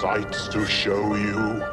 sights to show you.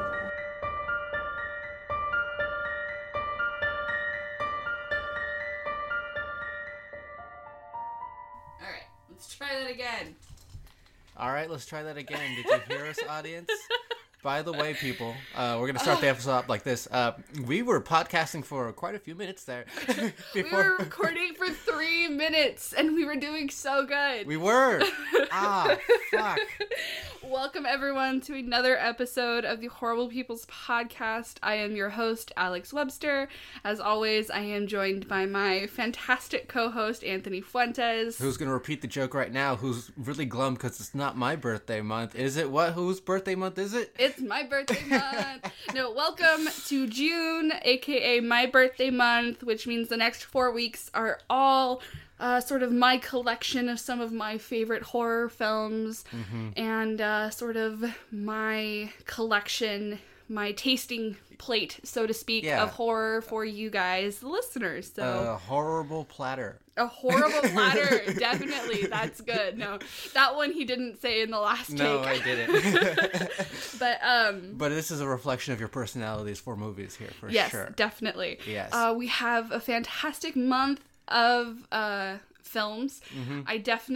Let's try that again. All right, let's try that again. Did you hear us, audience? By the way, people, we're going to start the episode up like this. We were podcasting for quite a few minutes there. We were recording for 3 minutes, and we were doing so good. We were. Fuck. Welcome, everyone, to another episode of the Horrible People's Podcast. I am your host, Alex Webster. As always, I am joined by my fantastic co-host, Anthony Fuentes. Who's going to repeat the joke right now, who's really glum because it's not my birthday month. Is it what? Whose birthday month is it? It's my birthday month. No, welcome to June, aka my birthday month, which means the next 4 weeks are all sort of my collection of some of my favorite horror films, and sort of my collection, my tasting plate, so to speak, of horror for you guys, the listeners. So a horrible platter. A horrible platter, definitely. That's good. No, that one he didn't say in the last take. No, I didn't. But this is a reflection of your personalities for movies here, for sure. Yes, definitely. Yes. We have a fantastic month of films. I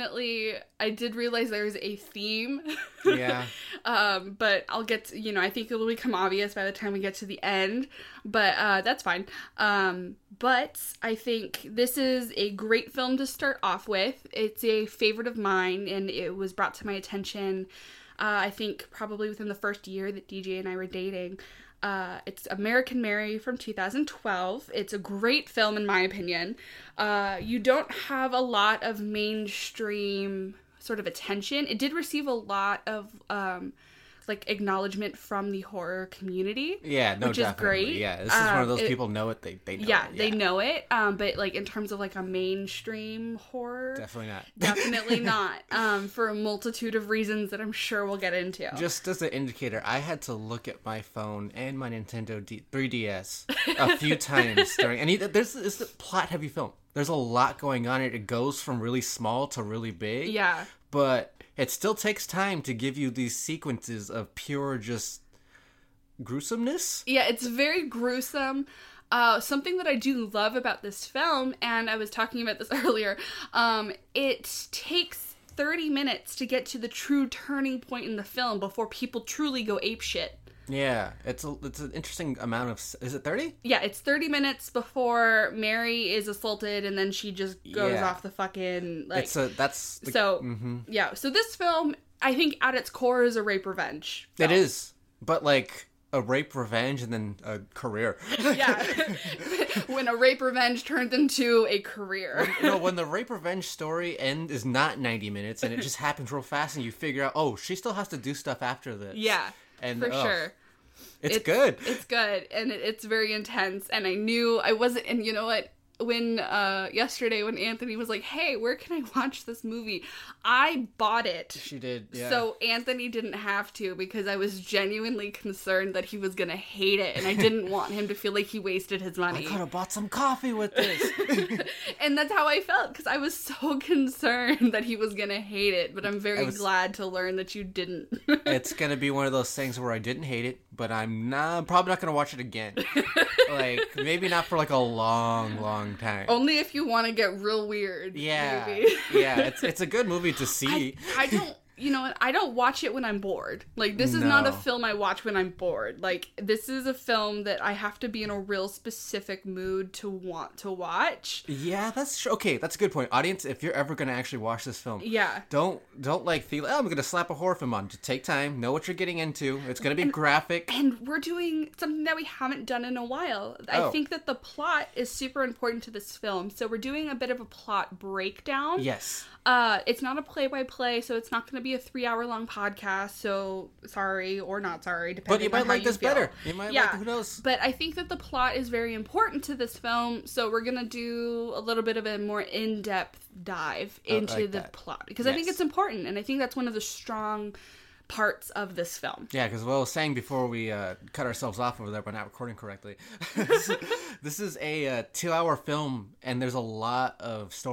did realize there's a theme. Yeah. But I'll get to, I think it'll become obvious by the time we get to the end, but that's fine. But I think this is a great film to start off with. It's a favorite of mine, and it was brought to my attention, I think probably within the first year that DJ and I were dating. It's American Mary from 2012. It's a great film in my opinion. You don't have a lot of mainstream sort of attention. It did receive a lot of acknowledgement from the horror community. Yeah, no, which definitely. is great. Yeah, this is one of those people know it. They know it. Yeah, they know it. But in terms of a mainstream horror, definitely not. Definitely not. For a multitude of reasons that I'm sure we'll get into. Just as an indicator, I had to look at my phone and my Nintendo 3DS a few times during. And it's a plot-heavy film. There's a lot going on. It goes from really small to really big. Yeah. But it still takes time to give you these sequences of pure just gruesomeness. Yeah, it's very gruesome. Something that I do love about this film, and I was talking about this earlier, it takes 30 minutes to get to the true turning point in the film before people truly go apeshit. Yeah, it's an interesting amount of... Is it 30? Yeah, it's 30 minutes before Mary is assaulted, and then she just goes off the fucking... Yeah, so this film, I think at its core is a rape revenge film. It is, but a rape revenge and then a career. Yeah, when a rape revenge turns into a career. When the rape revenge story end is not 90 minutes, and it just happens real fast, and you figure out, oh, she still has to do stuff after this. Yeah. And, for sure. It's good. It's good, and it's very intense, and I knew I wasn't, and you know what? When, yesterday when Anthony was like, hey, where can I watch this movie? I bought it. She did, yeah. So Anthony didn't have to, because I was genuinely concerned that he was gonna hate it, and I didn't want him to feel like he wasted his money. I could have bought some coffee with this. And that's how I felt, because I was so concerned that he was gonna hate it, but I'm very glad to learn that you didn't. It's gonna be one of those things where I didn't hate it, but I'm probably not gonna watch it again. Maybe not for a long time. Only if you want to get real weird. Yeah. Maybe. Yeah, it's a good movie to see. I don't, I don't watch it when I'm bored. This is not a film I watch when I'm bored. This is a film that I have to be in a real specific mood to want to watch. Yeah, that's true. Okay, that's a good point. Audience, if you're ever going to actually watch this film, don't feel, I'm going to slap a horror film on. Just take time, know what you're getting into. It's going to be graphic. And we're doing something that we haven't done in a while. I think that the plot is super important to this film. So we're doing a bit of a plot breakdown. Yes. It's not a play-by-play, so it's not going to be a 3-hour-long podcast, so sorry or not sorry, depending on how you feel. But you might like this better. You might like, who knows? But I think that the plot is very important to this film, so we're going to do a little bit of a more in-depth dive into the plot, because I think it's important, and I think that's one of the strong parts of this film. Yeah, because what I was saying before we cut ourselves off over there by not recording correctly, this is a 2-hour film, and there's a lot of story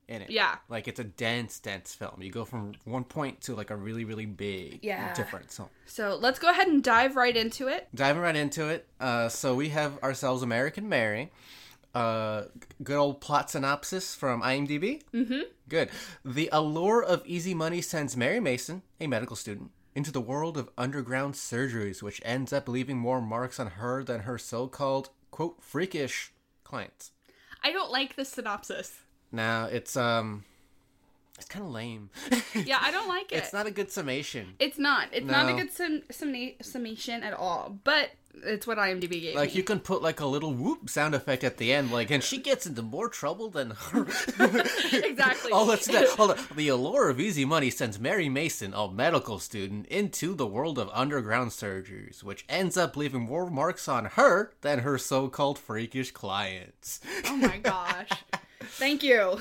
in it. Yeah. Like, it's a dense film. You go from one point to, like, a really, really big difference. So let's go ahead and dive right into it. Diving right into it. So we have ourselves American Mary. Good old plot synopsis from IMDb. Mm-hmm. Good. The allure of easy money sends Mary Mason, a medical student, into the world of underground surgeries, which ends up leaving more marks on her than her so-called, quote, freakish clients. I don't like this synopsis. Now, it's kind of lame. Yeah, I don't like it. It's not a good summation. It's not. It's not a good summation at all. But it's what IMDb gave Like, me. you can put, like, a little whoop sound effect at the end, like, and she gets into more trouble than her. Exactly. Oh, let's do that. Hold on. The allure of easy money sends Mary Mason, a medical student, into the world of underground surgeries, which ends up leaving more marks on her than her so-called freakish clients. Oh my gosh. Thank you.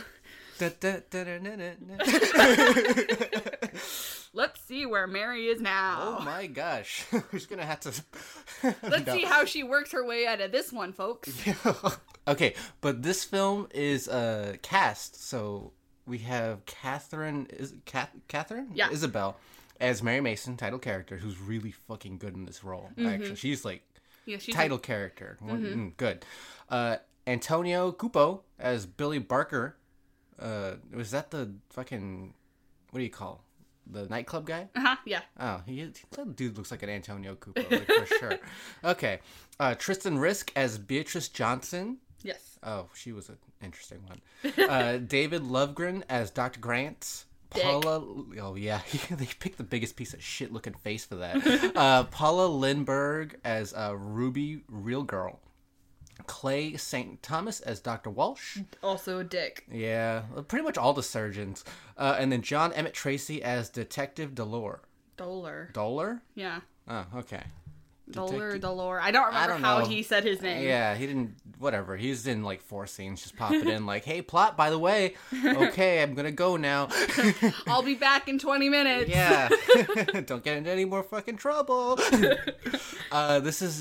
Let's see where Mary is now. Oh my gosh. Who's gonna have to... Let's see how she works her way out of this one, folks. Okay, but this film is cast, so we have Catherine Yeah. Isabel as Mary Mason, title character, who's really fucking good in this role. Actually, she's like title character, good. Antonio Cupo as Billy Barker. Was that the fucking, what do you call, the nightclub guy? Yeah. Oh, that dude looks like an Antonio Cupo, like, for sure. Okay, Tristan Risk as Beatrice Johnson. Yes. Oh, she was an interesting one. David Lovegren as Dr. Grant. Dick. Paula, oh yeah, they picked the biggest piece of shit looking face for that. Paula Lindbergh as Ruby Real Girl. Clay St. Thomas as Dr. Walsh. Also a dick. Yeah, pretty much all the surgeons. And then John Emmett Tracy as Detective Dolor. Doler? Yeah. Oh, okay. Dolor. I don't remember how he said his name. Yeah, he didn't, whatever. He's in like 4 scenes, just popping in like, hey, plot, by the way. Okay, I'm gonna go now. I'll be back in 20 minutes. Yeah. Don't get into any more fucking trouble. This is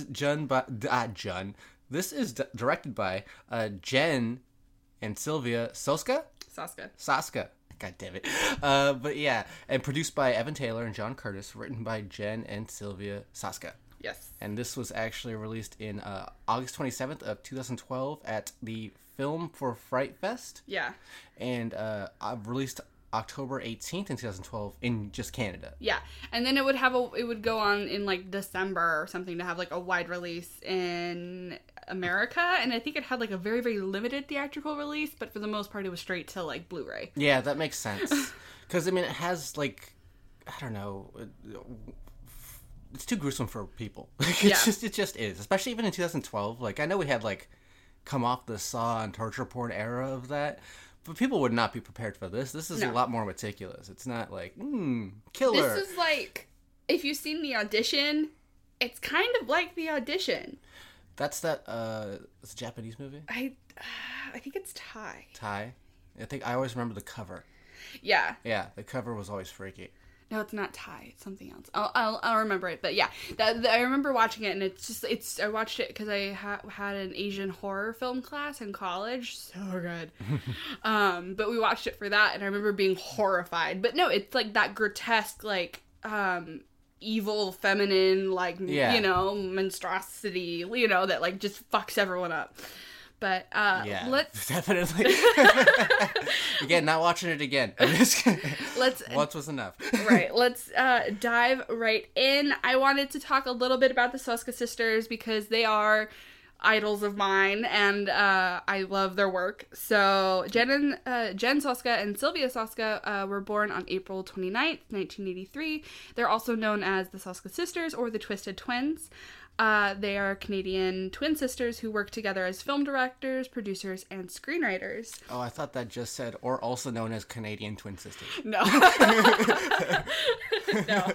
This is directed by Jen and Sylvia Saska. God damn it. But yeah, and produced by Evan Taylor and John Curtis, written by Jen and Sylvia Saska. Yes. And this was actually released in August 27th of 2012 at the Film for Fright Fest. Yeah. And released October 18th in 2012 in just Canada. Yeah. And then it would go on in like December or something to have like a wide release in America, and I think it had like a very, very limited theatrical release, but for the most part it was straight to like Blu-ray. Yeah, that makes sense. Because I mean, it has like, I don't know, it's too gruesome for people. It just is, especially even in 2012. Like, I know we had like come off the Saw and torture porn era of that, but people would not be prepared for this. This is a lot more meticulous. It's not like killer. This is like, if you've seen The Audition, it's kind of like The Audition. That's that. It's a Japanese movie. I think it's Thai. Thai. I always remember the cover. Yeah. Yeah, the cover was always freaky. No, it's not Thai. It's something else. I'll remember it. But yeah, I remember watching it, and I watched it because I had an Asian horror film class in college. So good. But we watched it for that, and I remember being horrified. But no, it's like that grotesque, like evil, feminine, like monstrosity, that like just fucks everyone up. But let's definitely. Again, not watching it again. Once was enough. Right. Let's dive right in. I wanted to talk a little bit about the Saska sisters because they are idols of mine, and I love their work. So Jen Saska and Sylvia Saska were born on April 29th, 1983. They're also known as the Saska sisters or the Twisted Twins. They are Canadian twin sisters who work together as film directors, producers, and screenwriters. Oh, I thought that just said, or also known as Canadian twin sisters. No. No.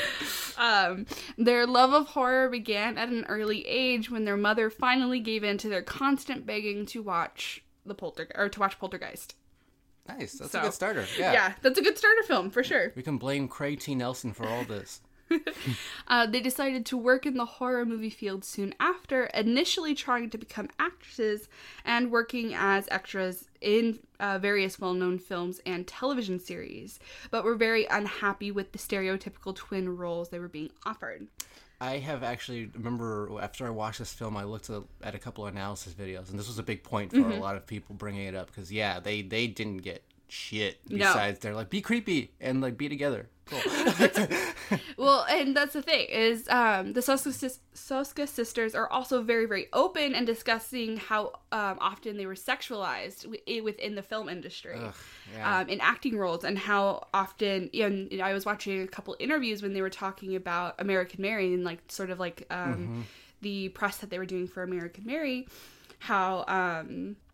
Their love of horror began at an early age when their mother finally gave in to their constant begging to watch Poltergeist. Nice. That's a good starter. Yeah. Yeah, that's a good starter film, for sure. We can blame Craig T. Nelson for all this. They decided to work in the horror movie field soon after, initially trying to become actresses and working as extras in various well-known films and television series, but were very unhappy with the stereotypical twin roles they were being offered. I have actually, remember, after I watched this film, I looked at a couple of analysis videos, and this was a big point for a lot of people bringing it up, because, yeah, they didn't get shit besides they're like, be creepy and, like, be together. Cool. Well, and that's the thing, is the Soska sisters are also very, very open and discussing how often they were sexualized within the film industry. Ugh, yeah. In acting roles, and how often, I was watching a couple interviews when they were talking about American Mary and, like, sort of like the press that they were doing for American Mary, how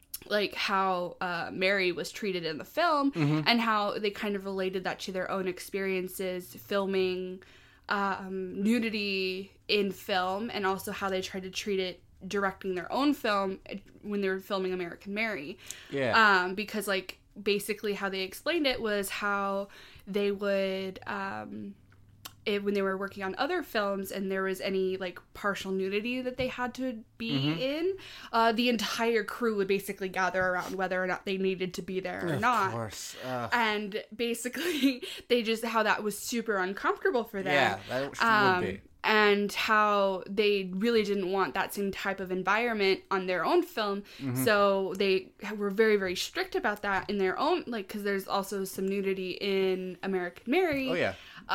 Mary was treated in the film, and how they kind of related that to their own experiences filming nudity in film, and also how they tried to treat it directing their own film when they were filming American Mary. Yeah. Because, like, basically how they explained it was how they would... when they were working on other films and there was any, like, partial nudity that they had to be in, the entire crew would basically gather around whether or not they needed to be there or not. Of course. And basically, they just, how that was super uncomfortable for them. Yeah, that would be. And how they really didn't want that same type of environment on their own film. So they were very, very strict about that in their own, like, because there's also some nudity in American Mary. Oh, yeah.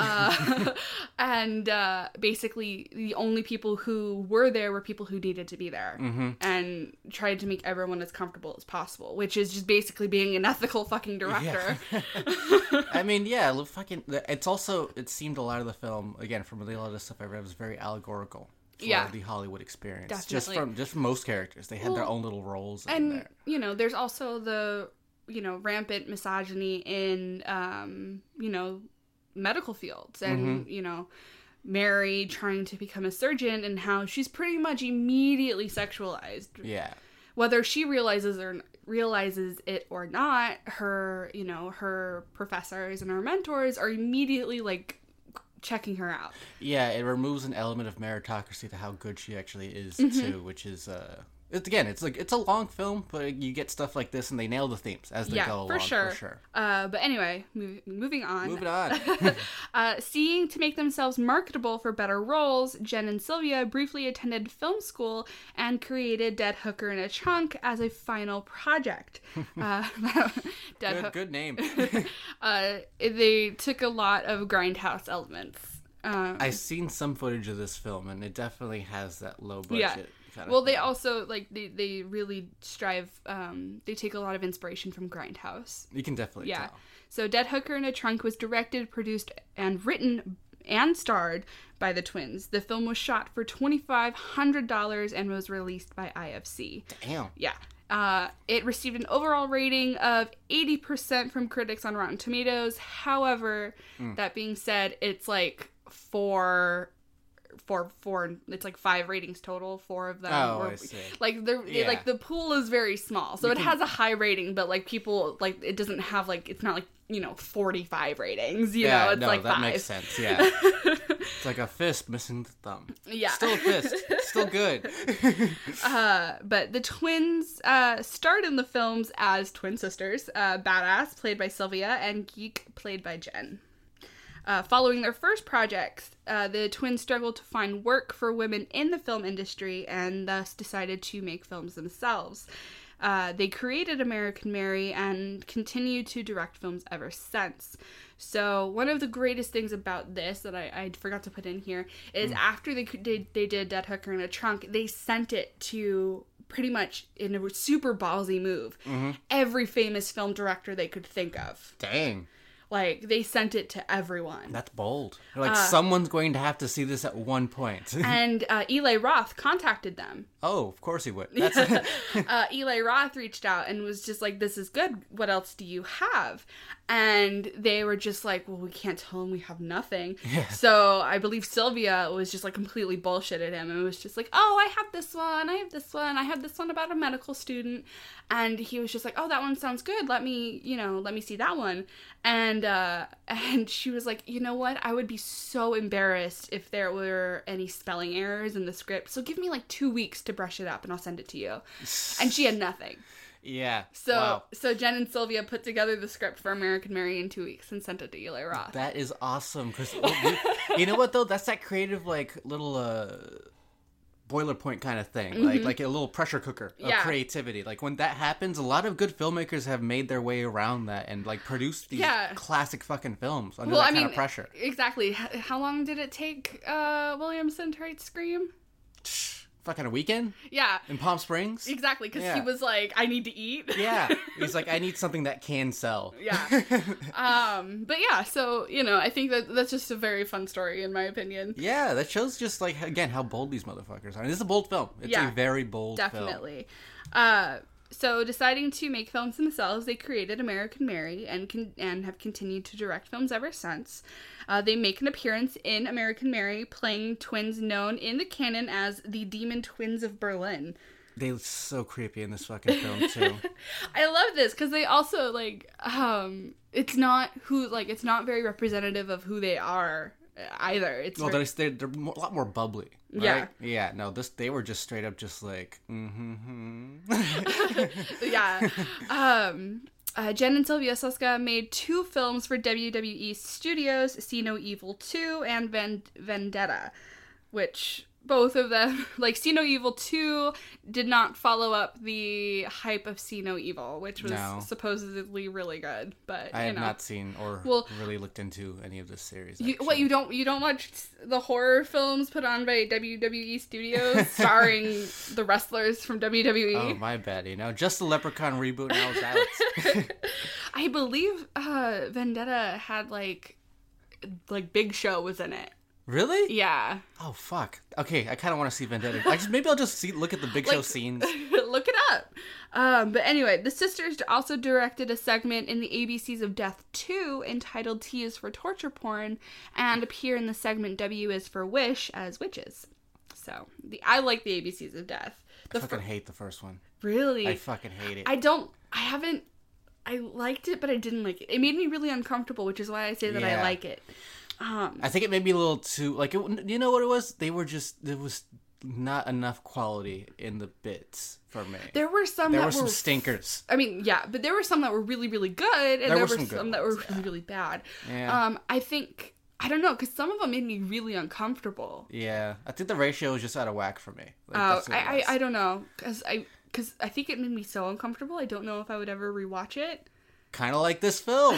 And basically the only people who were there were people who needed to be there, and tried to make everyone as comfortable as possible, which is just basically being an ethical fucking director. Yeah. I mean, yeah, it's also, it seemed a lot of the film, again, from a lot of the stuff I read, was very allegorical for the Hollywood experience. Definitely. Just from most characters. They had their own little roles in there. And, there's also the, rampant misogyny in, medical fields, and Mary trying to become a surgeon, and how she's pretty much immediately sexualized. Yeah. Whether she realizes it or not, her her professors and her mentors are immediately, like, checking her out. Yeah, it removes an element of meritocracy to how good she actually is too, which is it's a long film, but you get stuff like this and they nail the themes as they go along. For sure. But anyway, moving on. Moving on. Seeing to make themselves marketable for better roles, Jen and Sylvia briefly attended film school and created Dead Hooker in a Trunk as a final project. Good name. They took a lot of Grindhouse elements. I've seen some footage of this film, and it definitely has that low budget. Yeah. Well, they also, like, they really strive, they take a lot of inspiration from Grindhouse. You can definitely tell. So Dead Hooker in a Trunk was directed, produced, and written and starred by the twins. The film was shot for $2,500 and was released by IFC. Damn. Yeah. It received an overall rating of 80% from critics on Rotten Tomatoes. However, that being said, it's like four, it's like 5 ratings total. 4 of them I see. Like the pool is very small, so it has a high rating, but, like, people, like, it doesn't have, like, it's not like 45 ratings, it's like that 5. makes sense. Yeah. It's like a fist missing the thumb. Yeah. Still a fist. Still good. But the twins starred in the films as twin sisters, Badass, played by Sylvia, and Geek, played by Jen. Following their first projects, the twins struggled to find work for women in the film industry and thus decided to make films themselves. They created American Mary and continue to direct films ever since. So one of the greatest things about this that I forgot to put in here is after they did Dead Hooker in a Trunk, they sent it to, pretty much in a super ballsy move, every famous film director they could think of. Dang. Like, they sent it to everyone. That's bold. Like, someone's going to have to see this at one point. And Eli Roth contacted them. Oh, of course he would. Eli Roth reached out and was just like, this is good. What else do you have? And they were just like, well, we can't tell him we have nothing. Yeah. So I believe Sylvia was just like completely bullshitted him and was just like, oh, I have this one, I have this one, I have this one about a medical student. And he was just like, oh, that one sounds good. Let me see that one. And she was like, you know what? I would be so embarrassed if there were any spelling errors in the script. So give me like 2 weeks to brush it up and I'll send it to you. And she had nothing. Yeah. So Wow. so Jen and Sylvia put together the script for American Mary in 2 weeks and sent it to Eli Roth. That is awesome. Because you know what though? That's that creative like little boilerpoint kind of thing, like a little pressure cooker of creativity. Like when that happens, a lot of good filmmakers have made their way around that and like produced these classic fucking films under that kind of pressure. Exactly. How long did it take Williamson to write Scream? Fucking a weekend? Yeah. In Palm Springs? Exactly, because he was like, I need to eat. Yeah. He's like, I need something that can sell. Yeah. But yeah, so, I think that's just a very fun story, in my opinion. Yeah, that shows just, like, again, how bold these motherfuckers are. And this is a bold film. It's a very bold film. Definitely. So, deciding to make films themselves, they created American Mary and have continued to direct films ever since. They make an appearance in American Mary, playing twins known in the canon as the Demon Twins of Berlin. They look so creepy in this fucking film, too. I love this, because they also, like, it's not very representative of who they are either. It's they're a lot more bubbly. Right? Yeah. No, they were just straight up just like, Yeah. Jen and Sylvia Soska made 2 films for WWE Studios, See No Evil 2 and Vendetta, which both of them, like, See No Evil 2 did not follow up the hype of See No Evil, which was supposedly really good, but I have not seen or really looked into any of this series. You don't watch the horror films put on by WWE Studios starring the wrestlers from WWE? Oh, my bad. Just the Leprechaun reboot and I was out. I believe Vendetta had like Big Show was in it. Really? Yeah. Oh, fuck. Okay, I kind of want to see Vendetta. Maybe I'll just look at the Big Show scenes. Look it up. But anyway, the sisters also directed a segment in the ABCs of Death 2 entitled T is for Torture Porn and appear in the segment W is for Wish as witches. So, I like the ABCs of Death. I fucking hate the first one. Really? I fucking hate it. I liked it, but I didn't like it. It made me really uncomfortable, which is why I say that I like it. I think it made me a little too, like, you know what it was? There was not enough quality in the bits for me. There were some stinkers. I mean, yeah, but there were some that were really, really good, and there were some that were really, really bad. Yeah. I don't know, because some of them made me really uncomfortable. Yeah. I think the ratio was just out of whack for me. I don't know, because I think it made me so uncomfortable, I don't know if I would ever rewatch it. Kind of like this film.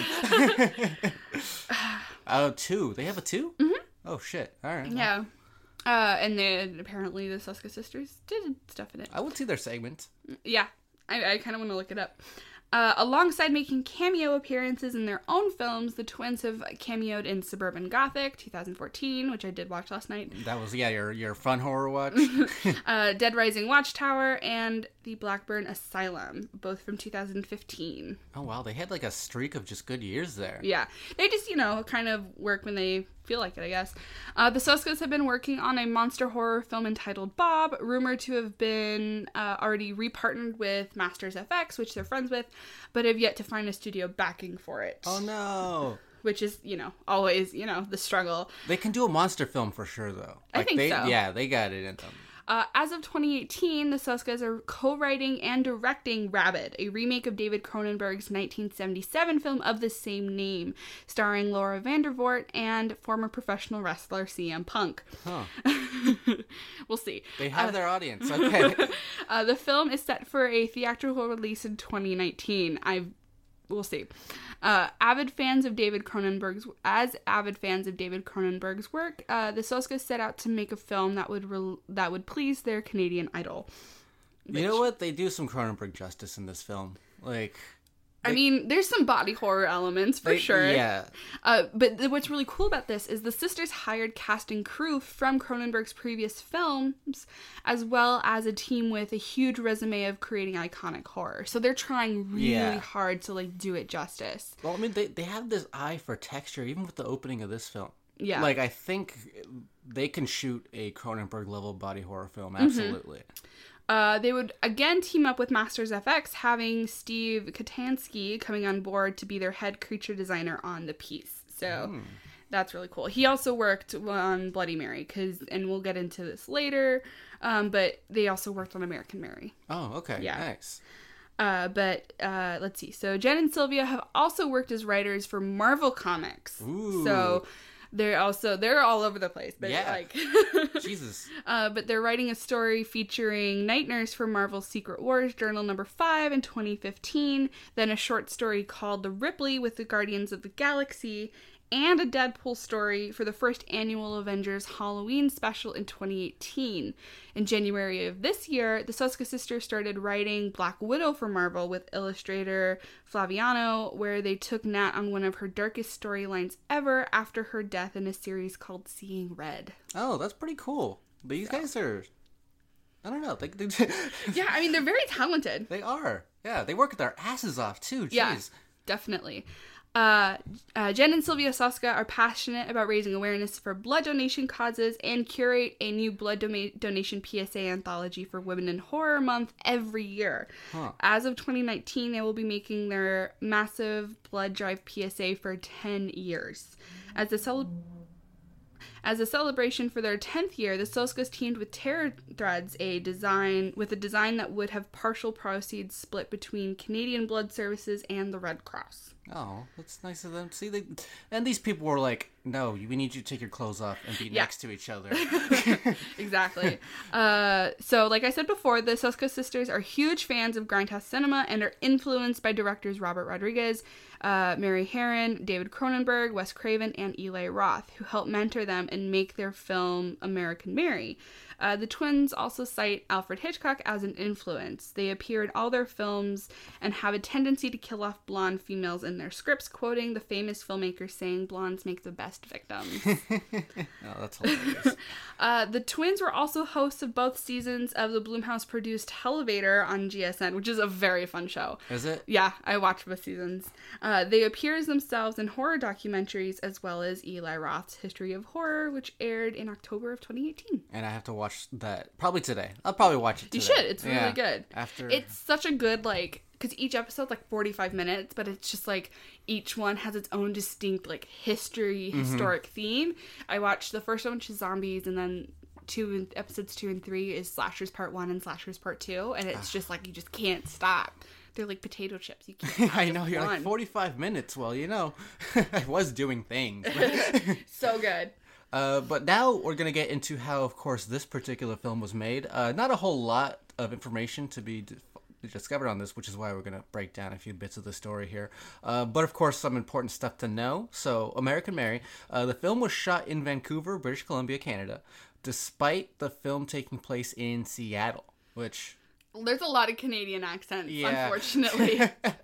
2. They have a 2? Mm-hmm. Oh, shit. All right. Yeah. And then apparently the Soska sisters did stuff in it. I would see their segment. Yeah. I kind of want to look it up. Alongside making cameo appearances in their own films, the twins have cameoed in Suburban Gothic, 2014, which I did watch last night. That was, your fun horror watch. Dead Rising Watchtower and The Blackburn Asylum, both from 2015. Oh, wow. They had, like, a streak of just good years there. Yeah. They just, kind of work when they feel like it, I guess. The Soskas have been working on a monster horror film entitled Bob, rumored to have been already repartnered with Masters FX, which they're friends with, but have yet to find a studio backing for it. Oh, no. Which is, always, the struggle. They can do a monster film for sure, though. I think so. Yeah, they got it in them. As of 2018, the Soskas are co-writing and directing Rabid, a remake of David Cronenberg's 1977 film of the same name, starring Laura Vandervoort and former professional wrestler CM Punk. Huh. We'll see. They have their audience. Okay. The film is set for a theatrical release in 2019. We'll see. Avid fans of David Cronenberg's work, the Soskas set out to make a film that would please their Canadian idol. You know what? They do some Cronenberg justice in this film. Like, I mean, there's some body horror elements for sure. Yeah. But what's really cool about this is the sisters hired cast and crew from Cronenberg's previous films, as well as a team with a huge resume of creating iconic horror. So they're trying really hard to like do it justice. Well, I mean, they have this eye for texture, even with the opening of this film. Yeah. Like, I think they can shoot a Cronenberg-level body horror film, absolutely. They would again team up with Masters FX, having Steve Katansky coming on board to be their head creature designer on the piece. So that's really cool. He also worked on Bloody Mary, and we'll get into this later, but they also worked on American Mary. Oh, okay. Yeah. Nice. But let's see. So Jen and Sylvia have also worked as writers for Marvel Comics. Ooh. So they're all over the place. They're like Jesus. But they're writing a story featuring Night Nurse for Marvel's Secret Wars Journal number 5 in 2015, then a short story called The Ripley with the Guardians of the Galaxy, and a Deadpool story for the first annual Avengers Halloween special in 2018. In January of this year, the Soska sisters started writing Black Widow for Marvel with illustrator Flaviano, where they took Nat on one of her darkest storylines ever after her death in a series called Seeing Red. Oh, that's pretty cool. These guys are... I don't know. Yeah, I mean, they're very talented. They are. Yeah, they work their asses off, too. Jeez. Yeah, definitely. Jen and Sylvia Soska are passionate about raising awareness for blood donation causes and curate a new blood donation PSA anthology for Women in Horror Month every year. As of 2019, they will be making their massive blood drive PSA for 10 years. As a celebration for their 10th year, the Soskas teamed with Terror Threads, a design that would have partial proceeds split between Canadian Blood Services and the Red Cross. Oh, that's nice of them. See, and these people were like, no, we need you to take your clothes off and be next to each other. Exactly. So, like I said before, the Soska sisters are huge fans of Grindhouse cinema and are influenced by directors Robert Rodriguez, Mary Herron, David Cronenberg, Wes Craven, and Eli Roth, who helped mentor them and make their film American Mary. The twins also cite Alfred Hitchcock as an influence. They appear in all their films and have a tendency to kill off blonde females in their scripts, quoting the famous filmmaker saying, "Blondes make the best victims." Oh, that's hilarious. The twins were also hosts of both seasons of the Blumhouse-produced Elevator on GSN, which is a very fun show. Is it? Yeah, I watched both seasons. They appear as themselves in horror documentaries, as well as Eli Roth's History of Horror, which aired in October of 2018. And I have to watch that probably today. I'll probably watch it today. You should. It's really good. It's such a good, because each episode's 45 minutes, but it's just each one has its own distinct historic theme. I watched the first one, which is zombies, and then episodes 2 and 3 is Slashers Part 1 and Slashers Part 2, and it's just you just can't stop. They're like potato chips. You can't. I know, you're 45 minutes. Well, I was doing things. So good. But now we're going to get into how, of course, this particular film was made. Not a whole lot of information to be discovered on this, which is why we're going to break down a few bits of the story here. But, of course, some important stuff to know. So, American Mary. The film was shot in Vancouver, British Columbia, Canada, despite the film taking place in Seattle, which... There's a lot of Canadian accents, unfortunately.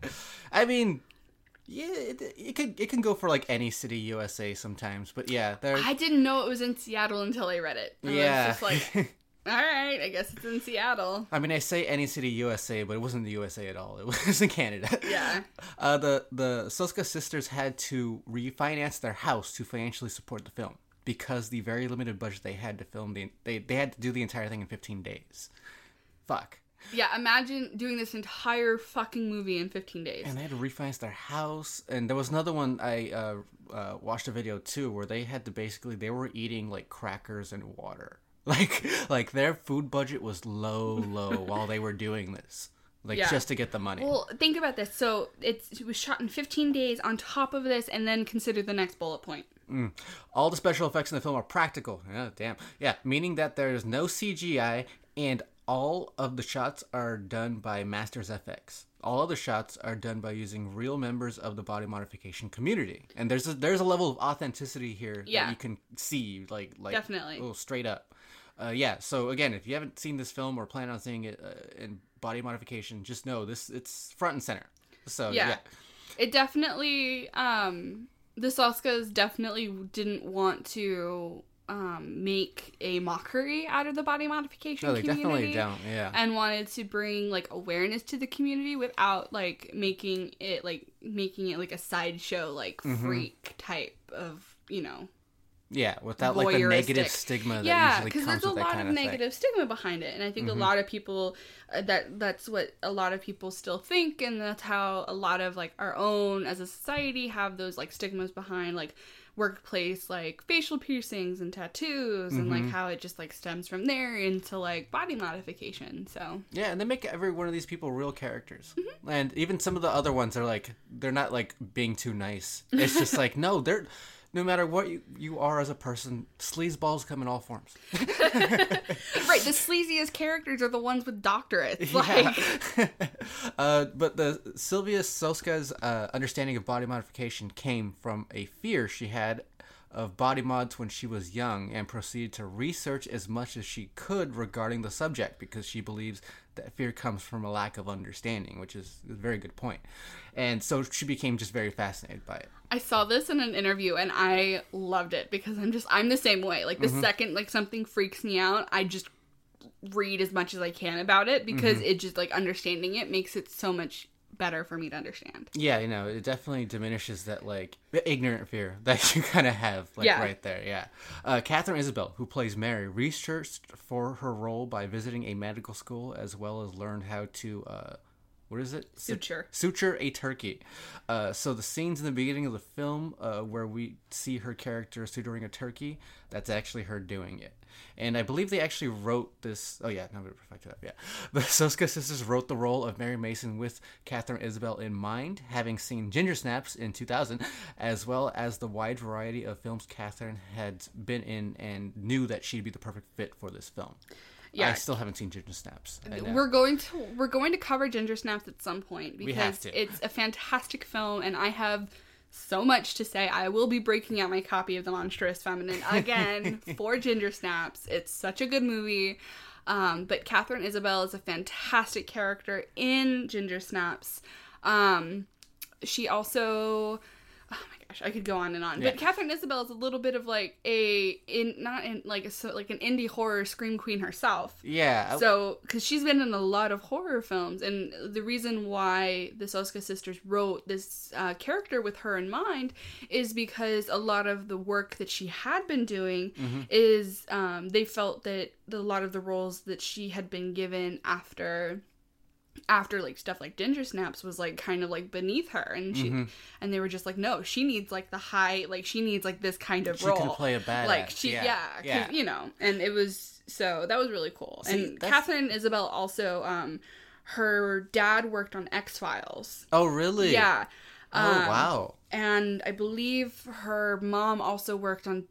I mean... Yeah, it can go for any city USA sometimes, but yeah, I didn't know it was in Seattle until I read it. I was just all right, I guess it's in Seattle. I mean, I say any city USA, but it wasn't the USA at all. It was in Canada. Yeah. The Soska sisters had to refinance their house to financially support the film because the very limited budget they had to film they had to do the entire thing in 15 days. Fuck. Yeah, imagine doing this entire fucking movie in 15 days. And they had to refinance their house. And there was another one I watched a video too where they had to they were eating crackers and water. Like their food budget was low while they were doing this. Just to get the money. Well, think about this. So it was shot in 15 days on top of this, and then consider the next bullet point. All the special effects in the film are practical. Yeah, damn. Yeah, meaning that there's no CGI and all of the shots are done by Masters FX. All other shots are done by using real members of the body modification community. And there's a level of authenticity here that you can see, definitely. Oh, straight up. So again, if you haven't seen this film or plan on seeing it in body modification, just know it's front and center. So Yeah. yeah. It definitely, the Soskas definitely didn't want to make a mockery out of the body modification No, they community. definitely don't. Yeah. And wanted to bring like awareness to the community without like making it like a sideshow like freak type of, you know. Yeah, without like the negative voyeuristic. stigma that Yeah, usually because comes there's a with that lot kind of of negative stigma behind it, and I think a lot of people that's what a lot of people still think, and that's how a lot of like our own as a society have those like stigmas behind like workplace like facial piercings and tattoos, and like how it just like stems from there into like body modification. So Yeah, and they make every one of these people real characters. And even some of the other ones are like, they're not like being too nice. It's just like, no, they're, no matter what you are as a person, sleazeballs come in all forms. right, the sleaziest characters are the ones with doctorates. Like, But the Sylvia Soska's understanding of body modification came from a fear she had of body mods when she was young, and proceeded to research as much as she could regarding the subject, because she believes that fear comes from a lack of understanding, which is a very good point. And so she became just very fascinated by it. I saw this in an interview and I loved it because I'm the same way. Like the second like something freaks me out, I just read as much as I can about it because it just like understanding it makes it so much better for me to understand. Yeah, you know, it definitely diminishes that, like, ignorant fear that you kind of have, like, right there, yeah. Catherine Isabel, who plays Mary, researched for her role by visiting a medical school, as well as learned how to, what is it? Suture a turkey. So the scenes in the beginning of the film where we see her character suturing a turkey, that's actually her doing it. And I believe they actually wrote this... Oh, yeah, now we reflected that, yeah. The Soska sisters wrote the role of Mary Mason with Catherine Isabel in mind, having seen Ginger Snaps in 2000, as well as the wide variety of films Catherine had been in, and knew that she'd be the perfect fit for this film. Yeah. I still haven't seen Ginger Snaps. We're going to cover Ginger Snaps at some point because we have to. It's a fantastic film, and I have so much to say. I will be breaking out my copy of The Monstrous Feminine again for Ginger Snaps. It's such a good movie. But Catherine Isabel is a fantastic character in Ginger Snaps. She also... Oh my gosh, I could go on and on. Yeah. But Catherine Isabel is a little bit of like an indie horror scream queen herself. Yeah. So, because she's been in a lot of horror films, and the reason why the Soska sisters wrote this character with her in mind is because a lot of the work that she had been doing is they felt that a lot of the roles that she had been given after like stuff like Ginger Snaps was like kind of like beneath her, and she and they were just like, no, she needs like the high, like she needs like this kind of role. She can play a badass. Like she, yeah. You know, and it was, so that was really cool. See, and Catherine Isabel also, her dad worked on X-Files. Oh, really? Yeah. Oh, wow. And I believe her mom also worked on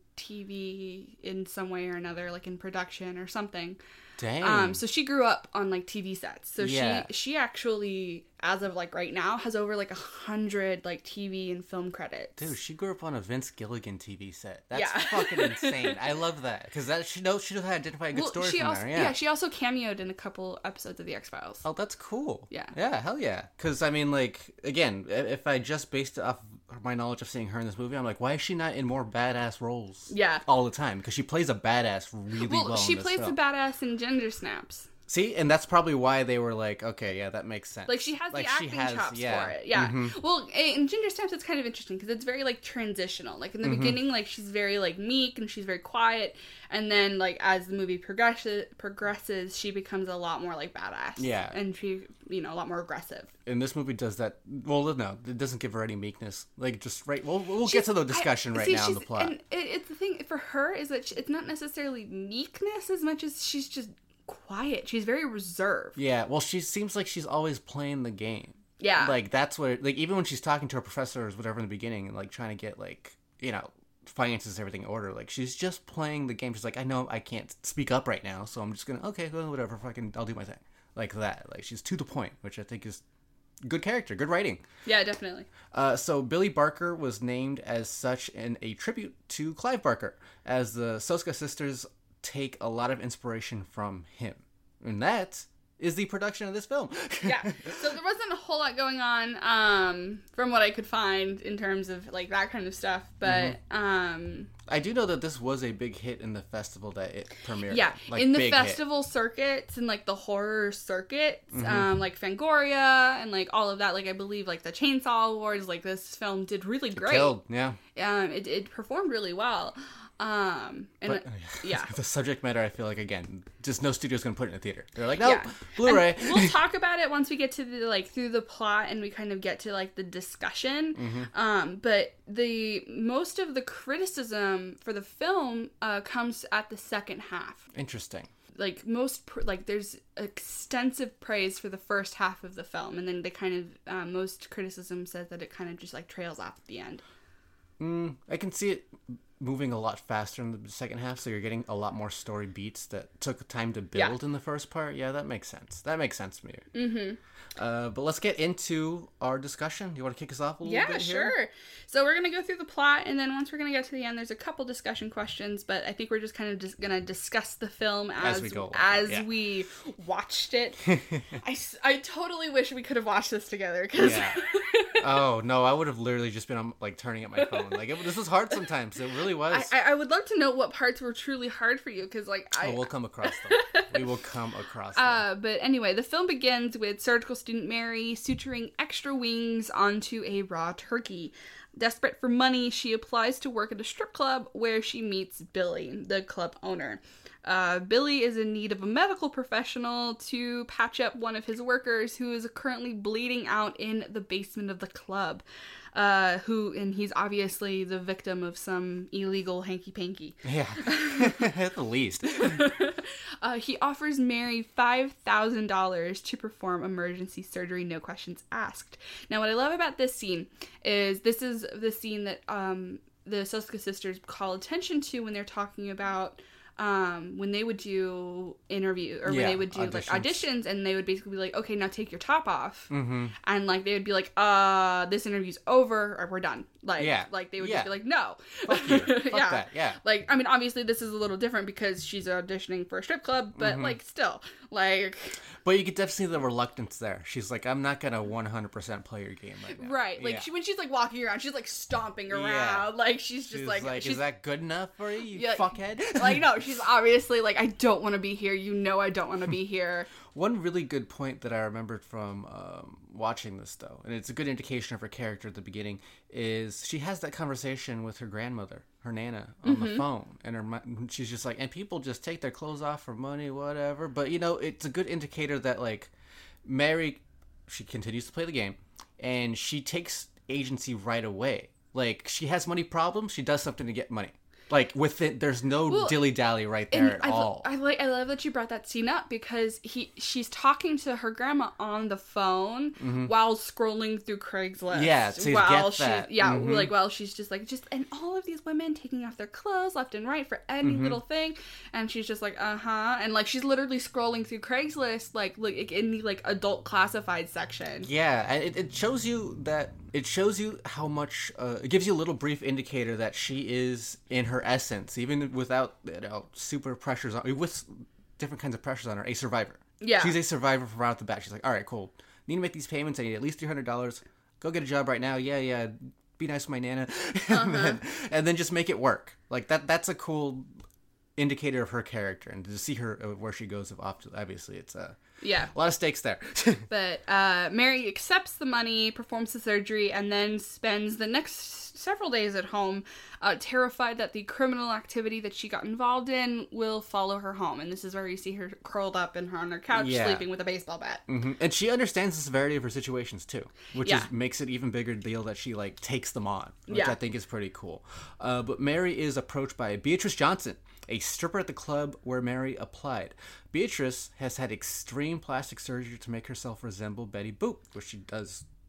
TV in some way or another, like in production or something. Dang. So she grew up on like TV sets. So Yeah. she actually, as of like right now, has over like 100 like TV and film credits. Dude, she grew up on a Vince Gilligan TV set. That's Yeah. fucking insane. I love that because she knows how to identify a good story she from also, there. Yeah. she also cameoed in a couple episodes of the X-Files. Oh, that's cool. Yeah. Yeah, hell yeah. Because, I mean, like, again, if I just based it off of my knowledge of seeing her in this movie, I'm like, why is she not in more badass roles? Yeah. All the time? Because she plays a badass really well she in this plays film. the badass in Ginger Snaps. See? And that's probably why they were like, okay, yeah, that makes sense. Like, she has the acting chops for it. Yeah. Well, in Ginger Snaps, it's kind of interesting because it's very, like, transitional. Like, in the beginning, like, she's very, like, meek and she's very quiet. And then, like, as the movie progresses, she becomes a lot more, like, badass. Yeah. And she, you know, a lot more aggressive. And this movie does that. Well, no, it doesn't give her any meekness. Like, just right. We'll get to the discussion right now in the plot. And it's the thing for her is that it's not necessarily meekness as much as she's just quiet. She's very reserved. Yeah, well, she seems like she's always playing the game. Yeah. Like, that's what... Like, even when she's talking to her professors, whatever, in the beginning, and, like, trying to get, like, you know, finances, everything in order, like, she's just playing the game. She's like, I know I can't speak up right now, so I'm just gonna, okay, well, whatever, I'll do my thing. Like that. Like, she's to the point, which I think is good character, good writing. Yeah, definitely. So Billy Barker was named as such in a tribute to Clive Barker, as the Soska sisters take a lot of inspiration from him. And that is the production of this film. Yeah. So there wasn't a whole lot going on from what I could find in terms of like that kind of stuff, but I do know that this was a big hit in the festival that it premiered. Yeah, like, in the big festival circuits and like the horror circuits, like Fangoria and like all of that. Like I believe like the Chainsaw Awards, like this film did really great. Killed, yeah. It performed really well. Yeah. The subject matter, I feel like, again, just no studio's gonna put it in a theater. They're like, nope, Yeah. Blu-ray. And we'll talk about it once we get to the like through the plot and we kind of get to like the discussion. But the most of the criticism for the film comes at the second half. Interesting. Like there's extensive praise for the first half of the film, and then they kind of most criticism says that it kind of just like trails off at the end. I can see it moving a lot faster in the second half, so you're getting a lot more story beats that took time to build in the first part. Yeah, that makes sense. That makes sense to me. But let's get into our discussion. You want to kick us off a little bit here? Yeah, sure. So we're going to go through the plot, and then once we're going to get to the end, there's a couple discussion questions, but I think we're just kind of just going to discuss the film as we go along. We watched it. I totally wish we could have watched this together, because... Yeah. Oh, no, I would have literally just been, like, turning at my phone. Like, this was hard sometimes. It really was. I would love to know what parts were truly hard for you, because, like, we'll come across them. We will come across them. But anyway, the film begins with surgical student Mary suturing extra wings onto a raw turkey. Desperate for money, she applies to work at a strip club where she meets Billy, the club owner. Billy is in need of a medical professional to patch up one of his workers who is currently bleeding out in the basement of the club. And he's obviously the victim of some illegal hanky-panky. Yeah, at the least. He offers Mary $5,000 to perform emergency surgery, no questions asked. Now, what I love about this scene is this is the scene that the Soska sisters call attention to when they're talking about when they would do interview or when they would do auditions. Like auditions, and they would basically be like, okay, now take your top off. And like they would be like, this interview's over or we're done. Like they would just be like, no. Fuck you. Fuck that. Yeah. Like, I mean, obviously this is a little different because she's auditioning for a strip club, but like still, like. But you could definitely see the reluctance there. She's like, I'm not gonna 100% play your game right now. Right. Like when she's like walking around, she's like stomping around. Yeah. Like she's just like is that good enough for you, you fuckhead? Like no, she's obviously like, I don't want to be here. You know, I don't want to be here. One really good point that I remembered from watching this, though, and it's a good indication of her character at the beginning, is she has that conversation with her grandmother, her Nana, on the phone. And she's just like, and people just take their clothes off for money, whatever. But, you know, it's a good indicator that, like, Mary, she continues to play the game, and she takes agency right away. Like, she has money problems, she does something to get money. Like, with it, there's no dilly-dally right there at all. I love that you brought that scene up because she's talking to her grandma on the phone while scrolling through Craigslist. Yeah, to get that. Like, while she's just like, and all of these women taking off their clothes left and right for any little thing. And she's just like, And, like, she's literally scrolling through Craigslist, like in the, like, adult classified section. Yeah, and it shows you that... It shows you how much, it gives you a little brief indicator that she is in her essence, even without, super pressures on, with different kinds of pressures on her, a survivor. Yeah. She's a survivor from right off the bat. She's like, all right, cool. Need to make these payments. I need at least $300. Go get a job right now. Yeah. Be nice to my Nana. and then just make it work. Like, that's a cool indicator of her character. And to see her, where she goes, obviously, it's a lot of stakes there. But Mary accepts the money, performs the surgery, and then spends the next several days at home, terrified that the criminal activity that she got involved in will follow her home. And this is where you see her curled up on her couch, sleeping with a baseball bat. And she understands the severity of her situations too, which makes it even bigger deal that she like takes them on, which I think is pretty cool. But Mary is approached by Beatrice Johnson, a stripper at the club where Mary applied. Beatrice has had extreme plastic surgery to make herself resemble Betty Boop, which she does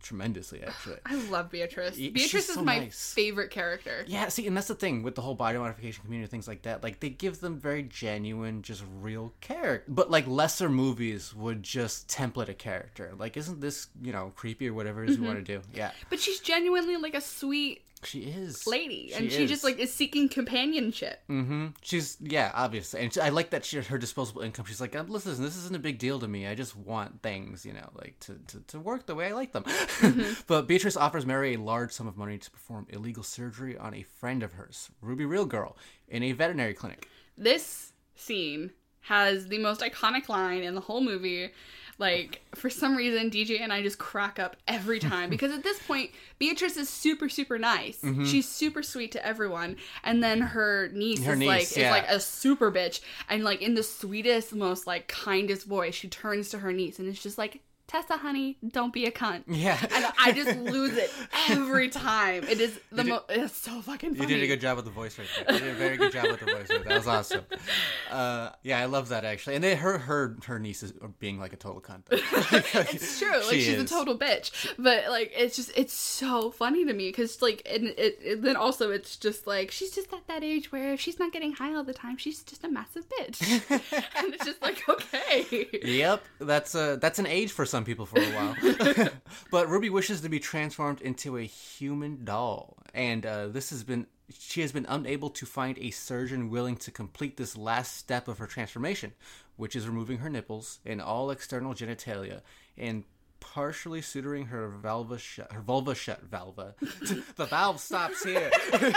tremendously, actually. I love Beatrice. She's Beatrice is so my nice. favorite character. Yeah, see, and that's the thing with the whole body modification community, things like that. Like, they give them very genuine, just real character. But, like, lesser movies would just template a character. Like, isn't this, creepy or whatever it is we want to do? Yeah. But she's genuinely, like, a sweet She is. lady. And she just, like, is seeking companionship. Mm-hmm. She's, obviously. And I like that her disposable income. She's like, listen, this isn't a big deal to me. I just want things, like, to work the way I like them. But Beatrice offers Mary a large sum of money to perform illegal surgery on a friend of hers, Ruby Real Girl, in a veterinary clinic. This scene has the most iconic line in the whole movie. Like, for some reason, DJ and I just crack up every time. Because at this point, Beatrice is super, super nice. Mm-hmm. She's super sweet to everyone. And then her niece is like a super bitch. And, like, in the sweetest, most, like, kindest voice, she turns to her niece and it's just like, Tessa, honey, don't be a cunt. Yeah. And I just lose it every time. It is it's so fucking funny. You did a good job with the voice right there. You did a very good job with the voice right there. That was awesome. I love that, actually. And then her niece is being like a total cunt. It's true. Like, she's a total bitch. But, like, it's so funny to me. Because, like, then also it's just, like, she's just at that age where if she's not getting high all the time, she's just a massive bitch. And it's just like, okay. Yep. That's an age for some people for a while. But Ruby wishes to be transformed into a human doll, and she has been unable to find a surgeon willing to complete this last step of her transformation, which is removing her nipples and all external genitalia and partially suturing her vulva shut. The valve stops here.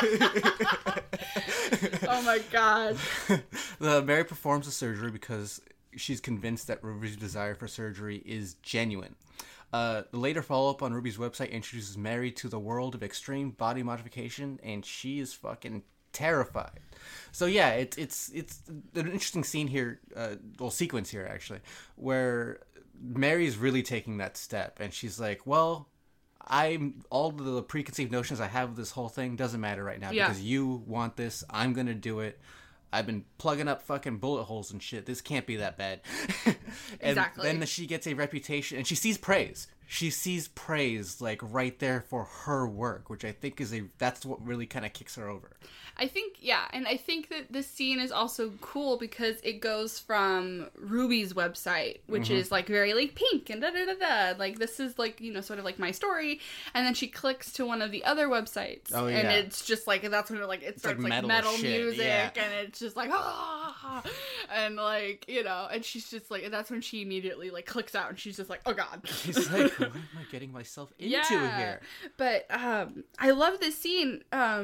Oh my god. Mary performs the surgery because she's convinced that Ruby's desire for surgery is genuine. The later follow-up on Ruby's website introduces Mary to the world of extreme body modification, and she is fucking terrified. So yeah, it's an interesting scene here, sequence here actually, where Mary's really taking that step, and she's like, well, all the preconceived notions I have of this whole thing doesn't matter right now because you want this. I'm gonna do it. I've been plugging up fucking bullet holes and shit. This can't be that bad. And exactly. Then she gets a reputation, and she sees praise. She sees praise, like, right there for her work, which I think that's what really kind of kicks her over. I think that this scene is also cool because it goes from Ruby's website, which is, like, very, like, pink and da-da-da-da. Like, this is, like, sort of like my story. And then she clicks to one of the other websites. Oh, yeah. And it's just, like, that's when it starts, like metal music. Yeah. And it's just, like, ah! And, like, and she's just, like, that's when she immediately, like, clicks out and she's just like, oh, God. She's like, what am I getting myself into here? But I love this scene,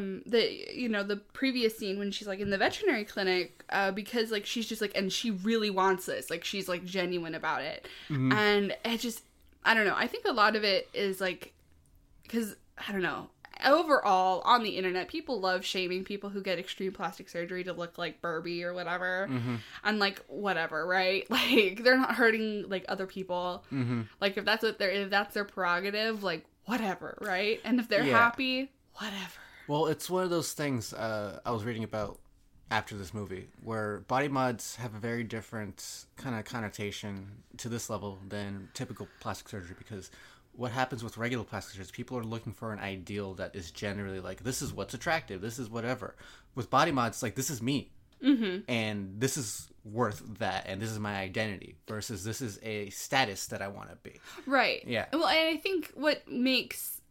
the previous scene when she's, like, in the veterinary clinic, because, like, she's just, like, and she really wants this. Like, she's, like, genuine about it. Mm-hmm. And it just, I don't know. I think a lot of it is, like, because, I don't know. Overall, on the internet, people love shaming people who get extreme plastic surgery to look like Barbie or whatever. Mm-hmm. And, like, whatever, right? Like, they're not hurting, like, other people. Mm-hmm. Like, if that's their prerogative, like, whatever, right? And if they're happy, whatever. Well, it's one of those things I was reading about after this movie, where body mods have a very different kind of connotation to this level than typical plastic surgery, because what happens with regular plastic surgery is people are looking for an ideal that is generally like, this is what's attractive, this is whatever. With body mods, like, this is me. Mm-hmm. And this is worth that, and this is my identity, versus this is a status that I want to be. Right. Yeah. Well, and I think what makes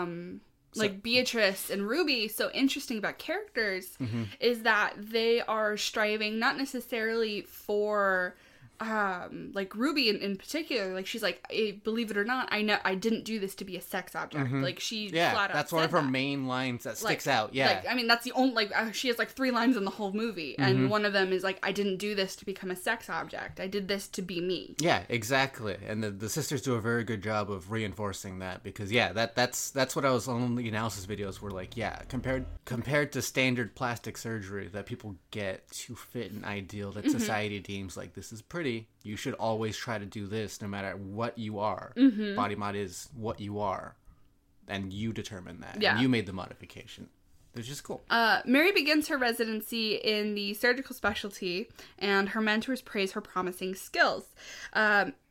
Beatrice and Ruby so interesting about characters is that they are striving not necessarily for like Ruby in particular, like, she's like, believe it or not, I didn't do this to be a sex object. Mm-hmm. Like, she flat out that's one of her main lines that sticks out. Yeah, like, I mean, that's the only, like, she has, like, 3 lines in the whole movie, and one of them is like, I didn't do this to become a sex object. I did this to be me. Yeah, exactly. And the sisters do a very good job of reinforcing that, because that's what I was on the analysis videos were like. Yeah, compared to standard plastic surgery that people get to fit an ideal that society deems like, this is pretty. You should always try to do this no matter what you are. Mm-hmm. Body mod is what you are. And you determine that. Yeah. And you made the modification. Which is cool. Mary begins her residency in the surgical specialty, and her mentors praise her promising skills.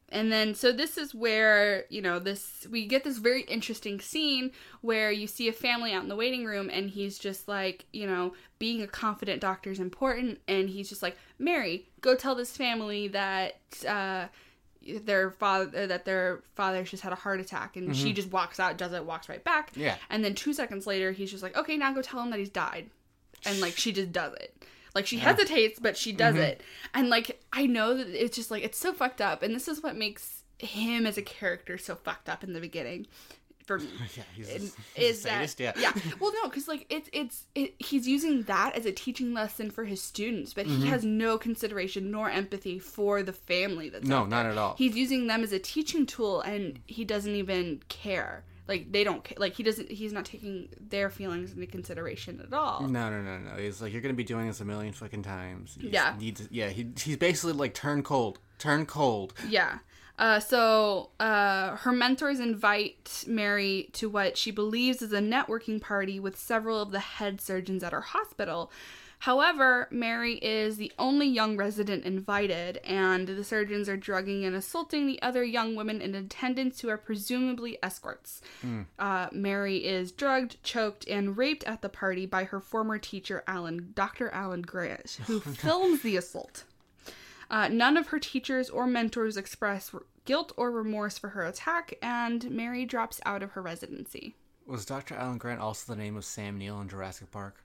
And then, so this is where, we get this very interesting scene where you see a family out in the waiting room, and he's just like, being a confident doctor is important, and he's just like, Mary, go tell this family that their father's just had a heart attack, and she just walks out, walks right back. Yeah. And then 2 seconds later, he's just like, okay, now go tell him that he's died. And, like, she just does it. Like, she hesitates, but she does it. And, like, I know that it's just, like, it's so fucked up. And this is what makes him as a character so fucked up in the beginning. For me. Yeah, he's a sadist, yeah. Well, no, because, like, he's using that as a teaching lesson for his students, but he has no consideration nor empathy for the family that's out there. Not at all. He's using them as a teaching tool, and he doesn't even care. Like, they don't, like, he's not taking their feelings into consideration at all. No. He's like, you're going to be doing this a million fucking times. He's basically like, turn cold. Yeah. So her mentors invite Mary to what she believes is a networking party with several of the head surgeons at her hospital. However, Mary is the only young resident invited, and the surgeons are drugging and assaulting the other young women in attendance who are presumably escorts. Mary is drugged, choked, and raped at the party by her former teacher, Dr. Alan Grant, who films the assault. None of her teachers or mentors express guilt or remorse for her attack, and Mary drops out of her residency. Was Dr. Alan Grant also the name of Sam Neill in Jurassic Park?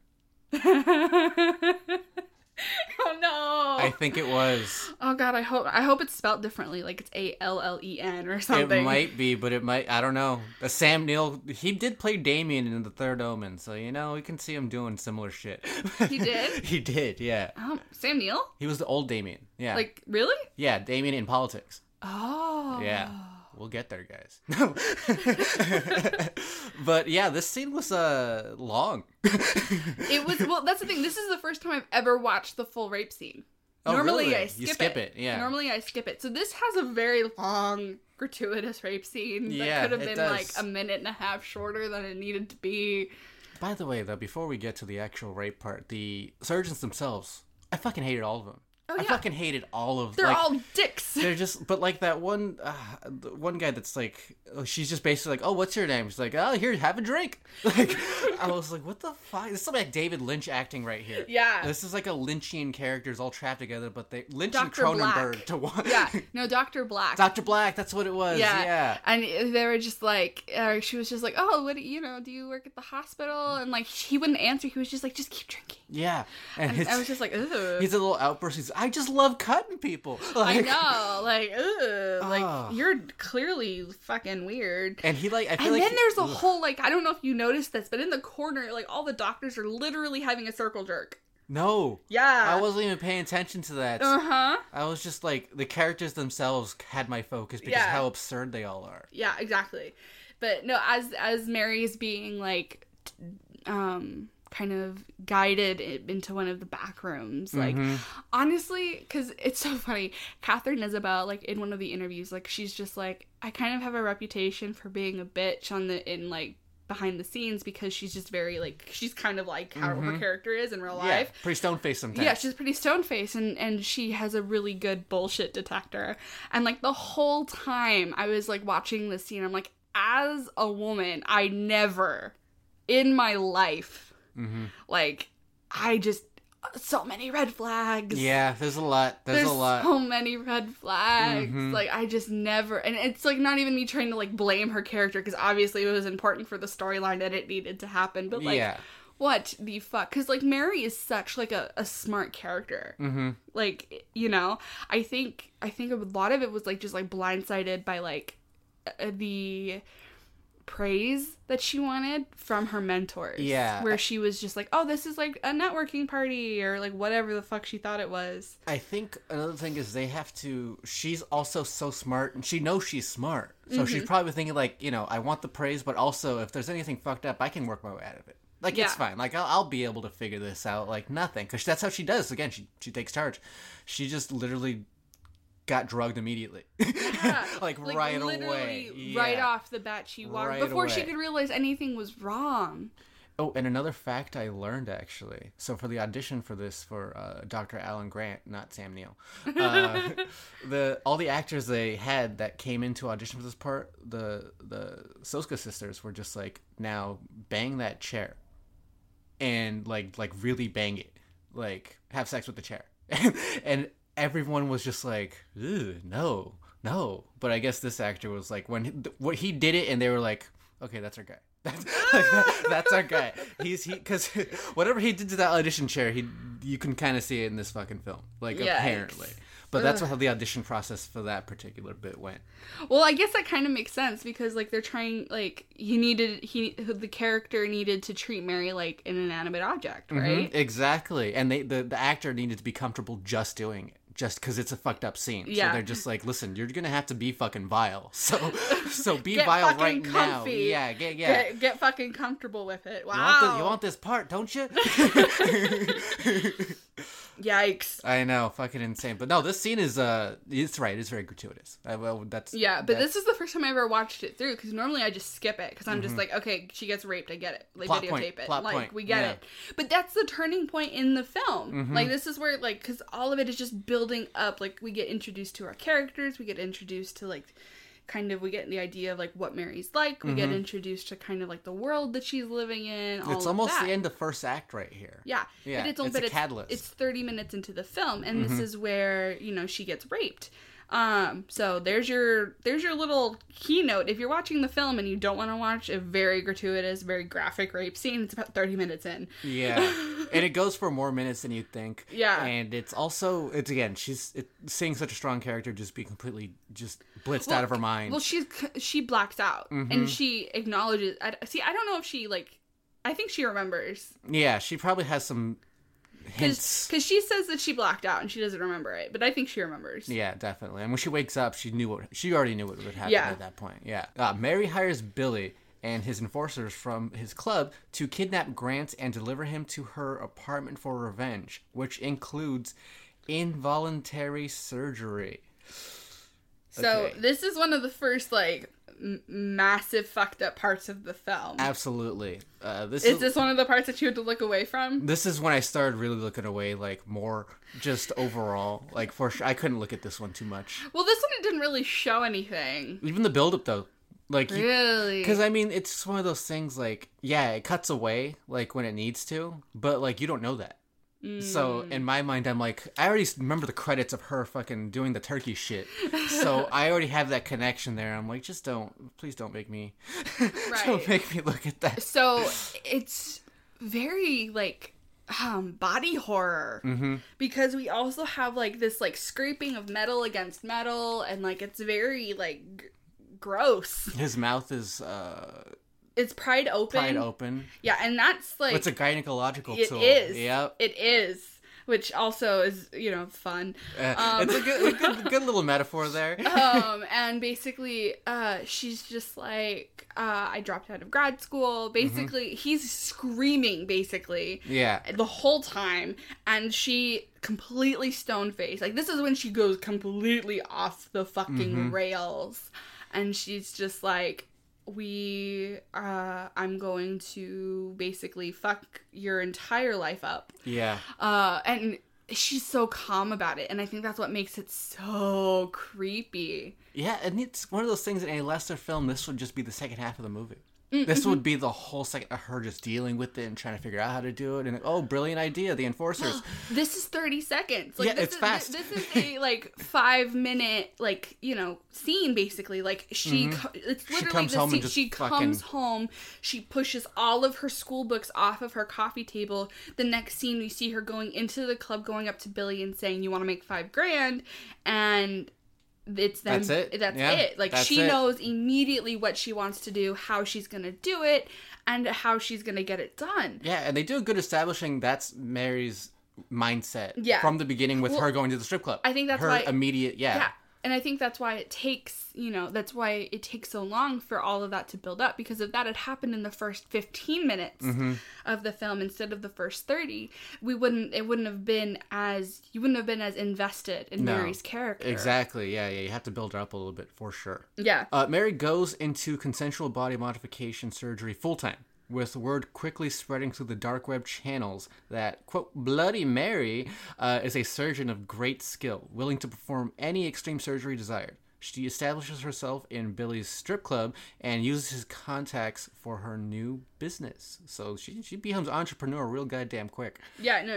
Oh no! I think it was. Oh god, I hope it's spelled differently, like it's Allen or something. It might be, but it might. I don't know. Sam Neill, he did play Damien in The Third Omen, so we can see him doing similar shit. He did. He did, yeah. Sam Neill? He was the old Damien. Yeah. Like really? Yeah, Damien in Politics. Oh. Yeah. We'll get there, guys. But yeah, this scene was long. It was, well, that's the thing. This is the first time I've ever watched the full rape scene. Oh, Normally really? I skip it. Yeah. Normally I skip it. So this has a very long, gratuitous rape scene that could have been like a minute and a half shorter than it needed to be. By the way, though, before we get to the actual rape part, the surgeons themselves, I fucking hated all of them. Oh, yeah. I fucking hated all of them. They're all dicks. They're just, but like that one, the one guy that's like, she's just basically like, oh, what's your name? She's like, oh, here, have a drink. Like, I was like, what the fuck? This is like David Lynch acting right here. Yeah. This is like a Lynchian characters all trapped together, but they Lynch Dr. and Cronenberg Black. to one. Yeah. No, Dr. Black. Dr. Black, that's what it was. Yeah. And they were just like, she was just like, oh, what do you work at the hospital? And like, he wouldn't answer. He was just like, just keep drinking. Yeah. And I was just like, ugh. He's a little outburst. I just love cutting people. Like, I know. Like, ugh. Like, you're clearly fucking weird. And he like, I feel and like. And then there's a whole, like, I don't know if you noticed this, but in the corner, like, all the doctors are literally having a circle jerk. No. Yeah. I wasn't even paying attention to that. Uh-huh. I was just like, the characters themselves had my focus because how absurd they all are. Yeah, exactly. But no, as Mary's being, like, kind of guided into one of the back rooms, like, honestly, because it's so funny, Catherine Isabel, like, in one of the interviews, like, she's just like, I kind of have a reputation for being a bitch like behind the scenes because she's just very, like, she's kind of like how her character is in real life. Pretty stone-faced sometimes. Yeah, she's pretty stone-faced, and she has a really good bullshit detector. And, like, the whole time I was, like, watching this scene, I'm like, as a woman, I never in my life, like, I just, so many red flags. Yeah, there's a lot. There's a lot. So many red flags. Like, I just never, and it's, like, not even me trying to, like, blame her character, because obviously it was important for the storyline that it needed to happen, but, like, what the fuck? Because, like, Mary is such, like, a smart character. Like, I think a lot of it was, like, just, like, blindsided by, like, the praise that she wanted from her mentors. Yeah. Where she was just like, oh, this is like a networking party or like whatever the fuck she thought it was. I think another thing is she's also so smart and she knows she's smart. So she's probably thinking like, I want the praise, but also if there's anything fucked up, I can work my way out of it. Like, it's fine. Like, I'll be able to figure this out. Like, nothing. Because that's how she does. Again, she takes charge. She just literally got drugged immediately. Yeah, like right away. Right off the bat, she walked. Before she could realize anything was wrong. Oh, and another fact I learned, actually. So for the audition for this, for Dr. Alan Grant, not Sam Neill, all the actors they had that came into audition for this part, the Soska sisters were just like, now bang that chair, and like really bang it, like have sex with the chair, and everyone was just like, ew, no. But I guess this actor was like, what he did it, and they were like, okay, that's our guy. That's our guy. Because whatever he did to that audition chair, you can kind of see it in this fucking film, like apparently. But that's how the audition process for that particular bit went. Well, I guess that kind of makes sense because like they're trying, like the character needed to treat Mary like an inanimate object, right? Mm-hmm, exactly, and the actor needed to be comfortable just doing it. Just because it's a fucked up scene. Yeah. So they're just like, listen, you're going to have to be fucking vile. So be Get vile fucking right comfy. now. Yeah. Get fucking comfortable with it. Wow. You want this part, don't you? Yikes. I know, fucking insane. But no, this scene is, it's right. It's very gratuitous. This is the first time I ever watched it through because normally I just skip it because I'm just like, okay, she gets raped. I get it. Like, Plot videotape point, it. plot Like, point. we get it. But that's the turning point in the film. Like, this is where, like, because all of it is just building up. Like, we get introduced to our characters. We get introduced to, like, kind of, we get the idea of, like, what Mary's like. We get introduced to kind of, like, the world that she's living in. It's almost the end of first act right here. Yeah. But it's a catalyst. It's 30 minutes into the film, and this is where, she gets raped. So there's your little keynote. If you're watching the film and you don't want to watch a very gratuitous, very graphic rape scene, it's about 30 minutes in. Yeah. And it goes for more minutes than you'd think. Yeah. And it's again, she's seeing such a strong character just be completely just blitzed out of her mind. Well, she blacks out and she acknowledges. I don't know if she, like, I think she remembers. Yeah, she probably has some hints. Because she says that she blacked out and she doesn't remember it, but I think she remembers. Yeah, definitely. And when she wakes up, she already knew what would happen at that point. Yeah. Mary hires Billy and his enforcers from his club to kidnap Grant and deliver him to her apartment for revenge, which includes involuntary surgery. So this is one of the first, like, massive fucked up parts of the film. Absolutely. Is this one of the parts that you had to look away from? This is when I started really looking away, like, more just overall. Like, for sure, I couldn't look at this one too much. Well, this one, it didn't really show anything. Even the build-up, though. Like, really? Because, I mean, it's one of those things, like, yeah, it cuts away, like, when it needs to, but, like, you don't know that. So, in my mind, I'm like, I already remember the credits of her fucking doing the turkey shit. So, I already have that connection there. I'm like, please don't make me, don't make me look at that. So, it's very, like, body horror. Because we also have, like, this, like, scraping of metal against metal, and, like, it's very, like, gross. His mouth is, it's pried open. Pried open. Yeah, and that's like... It's a gynecological tool. It is. Yep. It is. Which also is, fun. It's a good little metaphor there. And basically, she's just like, I dropped out of grad school. Basically, he's screaming, basically. Yeah. The whole time. And she completely stone-faced. Like, this is when she goes completely off the fucking rails. And she's just like... I'm going to basically fuck your entire life up. Yeah. And she's so calm about it, and I think that's what makes it so creepy. Yeah, and it's one of those things in a lesser film, this would just be the second half of the movie. This would be the whole second of her just dealing with it and trying to figure out how to do it. And, oh, brilliant idea, the enforcers. This is 30 seconds. Like, yeah, it's fast. This is a, 5-minute, scene, basically. Like, it's literally the scene. She comes home, she pushes all of her school books off of her coffee table. The next scene, we see her going into the club, going up to Billy and saying, you want to make $5,000? And... it's them. That's it. That's it. Like, she knows immediately what she wants to do, how she's gonna do it, and how she's gonna get it done. Yeah, and they do a good establishing that's Mary's mindset. Yeah. From the beginning with her going to the strip club. I think that's her why... immediate... Yeah. And I think that's why it takes, that's why it takes so long for all of that to build up. Because if that had happened in the first 15 minutes of the film instead of the first 30, you wouldn't have been as invested in Mary's character. Exactly. Yeah. You have to build her up a little bit for sure. Yeah. Mary goes into consensual body modification surgery full time. with word quickly spreading through the dark web channels that, quote, Bloody Mary is a surgeon of great skill, willing to perform any extreme surgery desired. She establishes herself in Billy's strip club and uses his contacts for her new business. So she becomes entrepreneur real goddamn quick. Yeah, no,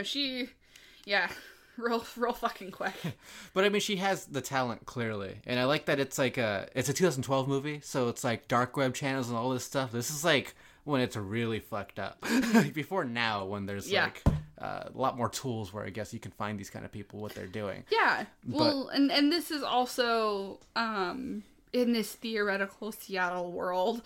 real fucking quick. But I mean, she has the talent, clearly. And I like that it's like it's a 2012 movie, so it's like dark web channels and all this stuff. This is like when it's really fucked up. Like before now, when there's like a lot more tools where I guess you can find these kind of people, what they're doing. Yeah. Well, and this is also in this theoretical Seattle world.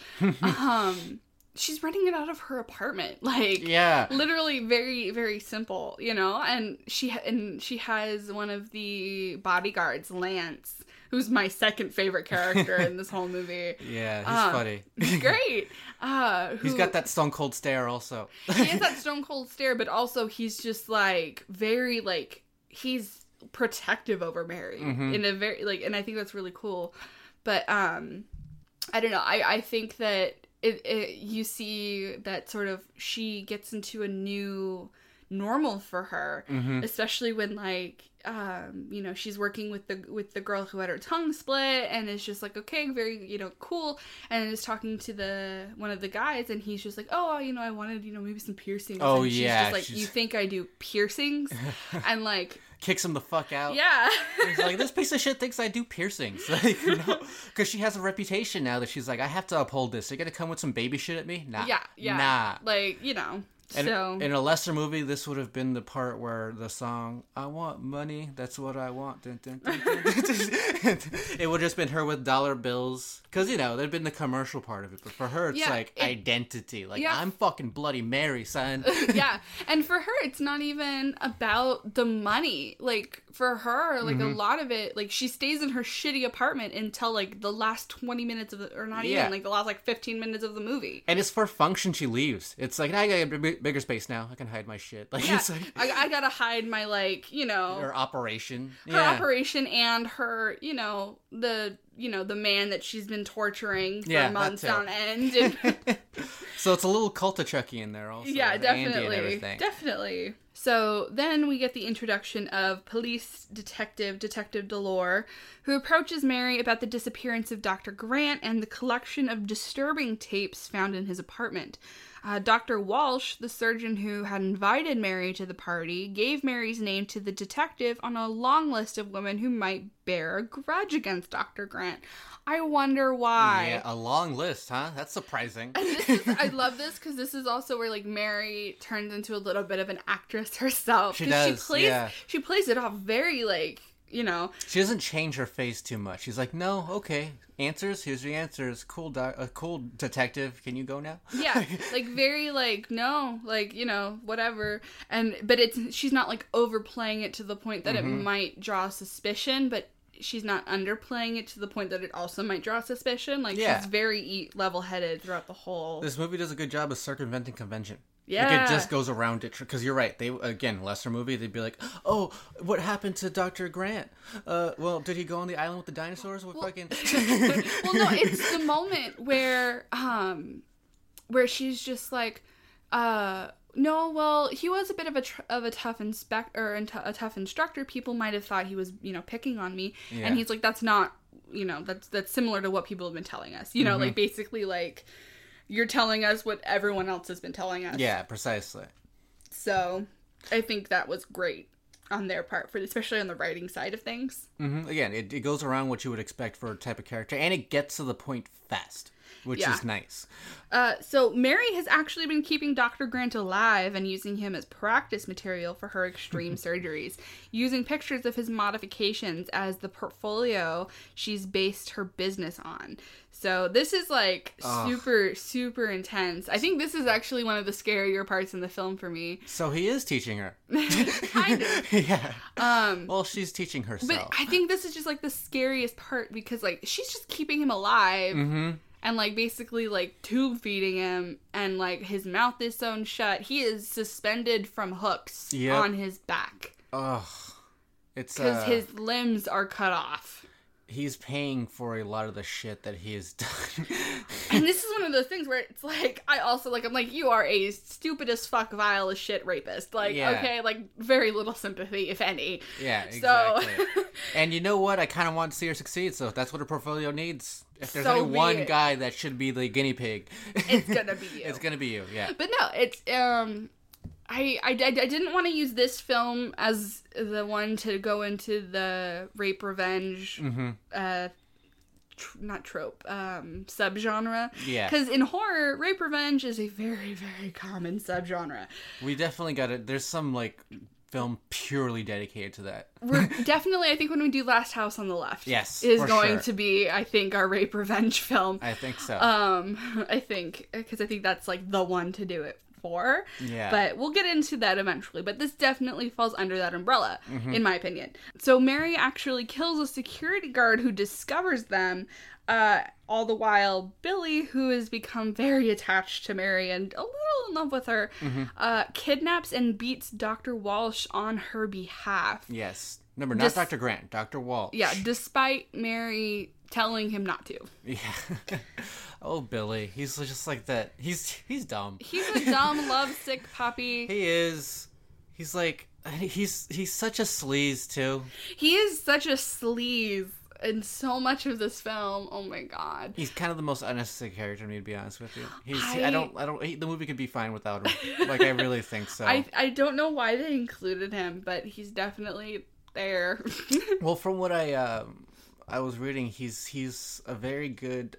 She's renting it out of her apartment, like literally very, very simple, you know. And she has one of the bodyguards, Lance, who's my second favorite character in this whole movie. Yeah, he's funny. He's great. He's got that stone cold stare, also. He has that stone cold stare, but also he's just like very like he's protective over Mary in a very like, and I think that's really cool. But I don't know. I think that. You see that sort of she gets into a new normal for her, especially when like you know, she's working with the girl who had her tongue split and is just like, okay, very, you know, cool, and is talking to one of the guys, and he's just like, oh, you know, I wanted, you know, maybe some piercings. Oh, and she's yeah, just like, you think I do piercings? And like kicks him the fuck out. Yeah. He's like, this piece of shit thinks I do piercings. Like, you know, because she has a reputation now that she's like, I have to uphold this. They're going to come with some baby shit at me? Nah. Yeah. Nah. Like, you know. And so in a lesser movie, this would have been the part where the song, I want money, that's what I want. Dun, dun, dun, dun, dun. It would have just been her with dollar bills. Because, you know, there'd been the commercial part of it. But for her, it's identity. Like, I'm fucking Bloody Mary, son. Yeah. And for her, it's not even about the money. Like, for her, like, a lot of it, like, she stays in her shitty apartment until, like, the last 20 minutes of the, or not even, like, the last, like, 15 minutes of the movie. And it's for function she leaves. It's like, I gotta get bigger space now. I can hide my shit. Like, it's like, I gotta hide my, like, you know. Her operation. Her operation and her, you know, the man that she's been torturing for months on end. And so it's a little cult of Chucky in there also. Yeah, definitely. Andy and everything. Definitely. So then we get the introduction of police Detective Delore, who approaches Mary about the disappearance of Dr. Grant and the collection of disturbing tapes found in his apartment. Dr. Walsh, the surgeon who had invited Mary to the party, gave Mary's name to the detective on a long list of women who might bear a grudge against Dr. Grant. I wonder why. Yeah, a long list, huh? That's surprising. And I love this because this is also where like Mary turns into a little bit of an actress herself. She does. She plays it off very like, you know. She doesn't change her face too much. She's like, no, okay, answers. Here's the answers. Cool, cool detective. Can you go now? Yeah, like very like no, like, you know, whatever. But she's not like overplaying it to the point that it might draw suspicion, but she's not underplaying it to the point that it also might draw suspicion. Like she's very level-headed throughout the whole. This movie does a good job of circumventing convention. Yeah. Like, it just goes around it. Because you're right. They, again, lesser movie, they'd be like, oh, what happened to Dr. Grant? Well, did he go on the island with the dinosaurs? Well, no, it's the moment where she's just like, no, well, he was a bit of a tough a tough instructor. People might have thought he was, you know, picking on me. Yeah. And he's like, that's not, you know, that's similar to what people have been telling us. You know, like, basically, like, you're telling us what everyone else has been telling us. Yeah, precisely. So, I think that was great on their part, especially on the writing side of things. Again, it goes around what you would expect for a type of character, and it gets to the point fast, which is nice. So Mary has actually been keeping Dr. Grant alive and using him as practice material for her extreme surgeries, using pictures of his modifications as the portfolio she's based her business on. So this is like super, super intense. I think this is actually one of the scarier parts in the film for me. So he is teaching her. Kind of. Yeah. Well, she's teaching herself. But I think this is just like the scariest part because like she's just keeping him alive. And, like, basically, like, tube feeding him, and, like, his mouth is sewn shut. He is suspended from hooks on his back. Ugh. It's, because his limbs are cut off. he's paying for a lot of the shit that he has done. And this is one of those things where it's like, I also, like, I'm like, you are a stupid as fuck, vile as shit rapist. Like, Yeah. okay, like, very little sympathy, if any. Yeah, So- exactly. And you know what? I kind of want to see her succeed, so that's what her portfolio needs. If there's So only be one it. guy that should be the guinea pig, It's gonna be you. it's gonna be you. Yeah. But no, it's, I didn't want to use this film as the one to go into the rape revenge, not trope, subgenre. Yeah. Because in horror, rape revenge is a very, very common subgenre. We definitely got it. There's some like film purely dedicated to that. We're definitely, I think when we do Last House on the Left, Yes, is for going sure. to be, I think, our rape revenge film. I think so. I think, because I think that's like the one to do it for. Yeah. But we'll get into that eventually. But this definitely falls under that umbrella, Mm-hmm. in my opinion. So Mary actually kills a security guard who discovers them. All the while, Billy, who has become very attached to Mary and a little in love with her, Mm-hmm. kidnaps and beats Dr. Walsh on her behalf. Yes. Remember, not Dr. Grant, Dr. Walsh. Yeah, despite Mary telling him not to. Yeah. Oh, Billy. He's just like that. He's dumb. He's a dumb, lovesick puppy. He is. He's like he's such a sleaze too. He is such a sleaze in so much of this film. Oh my god. He's kind of the most unnecessary character to me, to be honest with you. The movie could be fine without him. Like, I really think so. I don't know why they included him, but he's definitely there. Well, from what I was reading, he's a very good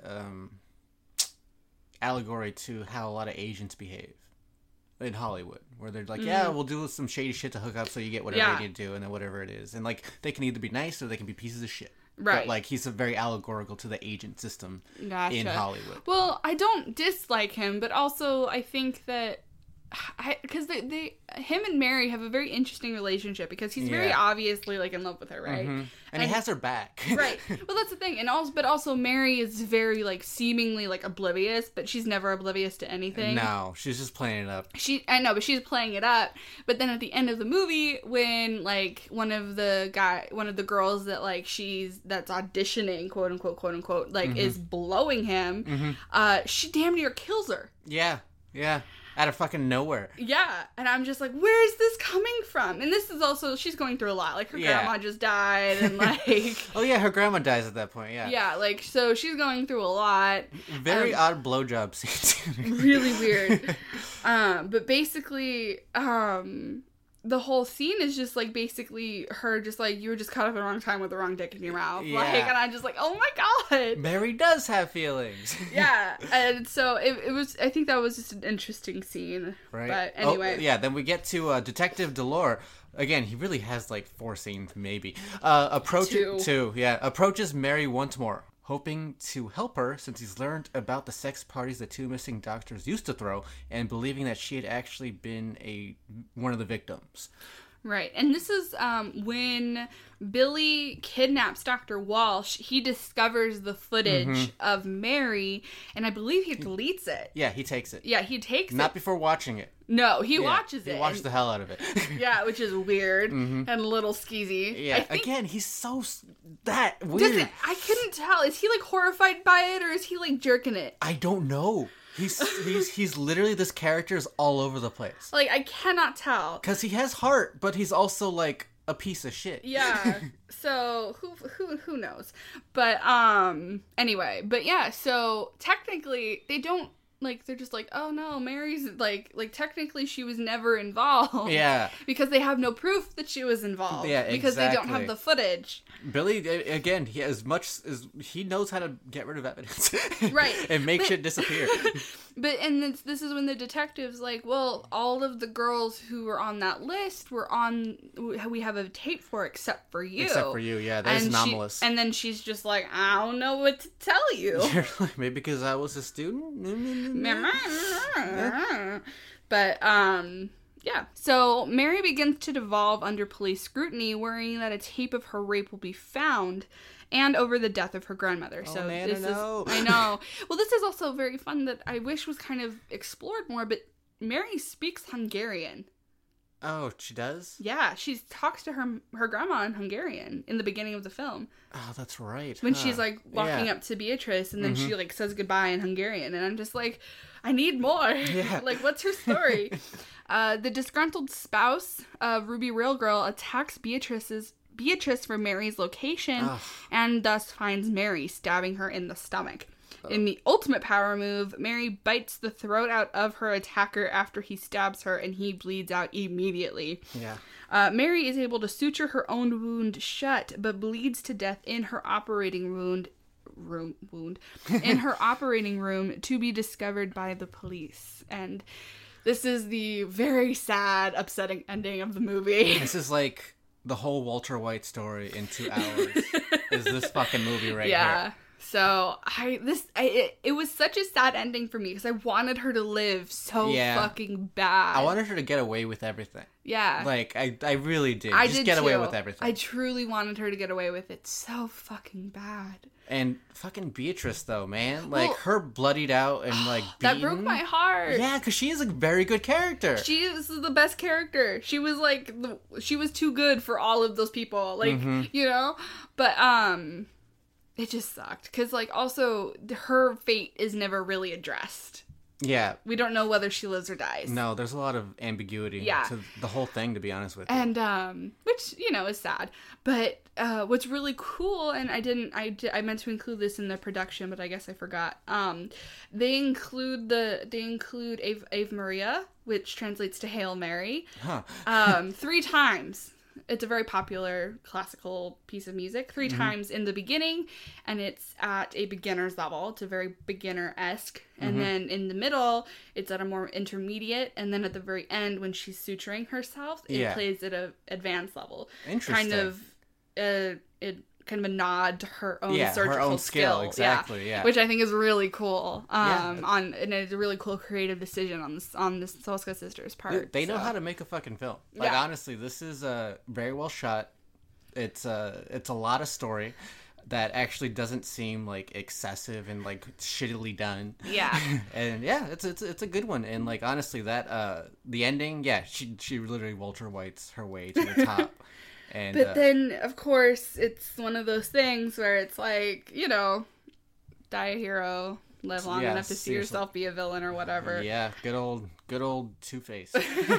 allegory to how a lot of Asians behave in Hollywood, where they're like, yeah, we'll do some shady shit to hook up so you get whatever Yeah. you need to do, and then whatever it is. And, like, they can either be nice or they can be pieces of shit. Right. But, like, he's a very allegorical to the agent system Gotcha. in Hollywood. Well, I don't dislike him, but also I think that because him and Mary have a very interesting relationship because he's very Yeah. obviously like in love with her, right? And he has her back. Right. Well, that's the thing, and also Mary is very like seemingly like oblivious, but she's never oblivious to anything. No, she's just playing it up. I know, but she's playing it up. But then at the end of the movie, when like one of the girls that like that's auditioning, quote unquote, like is blowing him, she damn near kills her. Yeah. Out of fucking nowhere. Yeah, and I'm just like, where is this coming from? And this is also, she's going through a lot. Like, her grandma just died, and like... Oh yeah, her grandma dies at that point, yeah. Yeah, like, so she's going through a lot. Very odd blowjob scene. Really weird. But basically, the whole scene is just like basically her just like, you were just caught up at the wrong time with the wrong dick in your mouth. Yeah. Like, and I'm just like, oh my god. Mary does have feelings. Yeah, and so it was, I think that was just an interesting scene. Right. But anyway. Oh, yeah, then we get to Detective Delore. Again, he really has like 4 scenes, maybe. Approaches Mary once more, hoping to help her since he's learned about the sex parties the 2 missing doctors used to throw and believing that she had actually been one of the victims. Right, and this is when Billy kidnaps Dr. Walsh, he discovers the footage of Mary, and I believe he deletes it. Yeah, he takes it. Yeah, he takes Not it. before watching it. No, he Yeah, watches it. He watched the hell out of it. Yeah, which is weird and a little skeezy. Yeah, I think, again, he's so that weird. I couldn't tell. Is he like horrified by it, or is he like jerking it? I don't know. He's literally, this character is all over the place. Like, I cannot tell. Because he has heart, but he's also like a piece of shit. Yeah. So who knows? But anyway, but yeah, so technically they don't like, they're just like, oh no, Mary's like technically she was never involved. Yeah. Because they have no proof that she was involved. Yeah, Because they don't exactly. have the footage. Billy, again, he knows how to get rid of evidence. Right. And make shit disappear. But and this is when the detective's like, well, all of the girls who were on that list we have a tape for except for you. Except for you, yeah, that's anomalous. And then she's just like, I don't know what to tell you. Maybe because I was a student? But yeah, so Mary begins to devolve under police scrutiny, worrying that a tape of her rape will be found, and over the death of her grandmother. Oh, So man, this I know. Well, this is also very fun that I wish was kind of explored more, but Mary speaks Hungarian. Oh, she does? Yeah, she talks to her grandma in Hungarian in the beginning of the film. Oh, that's right. When she's like walking Yeah. up to Beatrice, and then she like says goodbye in Hungarian, and I'm just like, I need more. Yeah. Like, what's her story? The disgruntled spouse of Ruby Railgirl attacks Beatrice for Mary's location, and thus finds Mary, stabbing her in the stomach. In the ultimate power move, Mary bites the throat out of her attacker after he stabs her, and he bleeds out immediately. Yeah. Mary is able to suture her own wound shut, but bleeds to death in her operating room in her operating room, to be discovered by the police. And this is the very sad, upsetting ending of the movie. This is like the whole Walter White story in 2 hours. Is this fucking movie right here? So it was such a sad ending for me because I wanted her to live so fucking bad. I wanted her to get away with everything. Yeah. Like, I really did. I Just did get away too. with everything. I truly wanted her to get away with it so fucking bad. And fucking Beatrice, though, man. Like, Well, her bloodied out and, like, That beaten. broke my heart. Yeah, because she is a very good character. She is the best character. She was like, she was too good for all of those people. Like, you know? But, it just sucked. Because, like, also, her fate is never really addressed. Yeah. We don't know whether she lives or dies. No, there's a lot of ambiguity to the whole thing, to be honest with you. And, which, you know, is sad. But, what's really cool, and I meant to include this in the production, but I guess I forgot. They include Ave Maria, which translates to Hail Mary, 3 times. It's a very popular classical piece of music. 3 times in the beginning, and it's at a beginner's level. It's a very beginner-esque. And then in the middle, it's at a more intermediate. And then at the very end, when she's suturing herself, it plays at a advanced level. Interesting. Kind of a nod to her own surgical her own skill. Exactly, yeah. Which I think is really cool. And it's a really cool creative decision on the Soska sisters' part. They know how to make a fucking film. Like, honestly, this is very well shot. It's a lot of story that actually doesn't seem like excessive and like shittily done. Yeah. And yeah, it's a good one. And like, honestly, that the ending, she literally Walter White's her way to the top. And, but then, of course, it's one of those things where it's like, you know, die a hero, live long enough to see yourself be a villain or whatever. Yeah, good old Two-Face.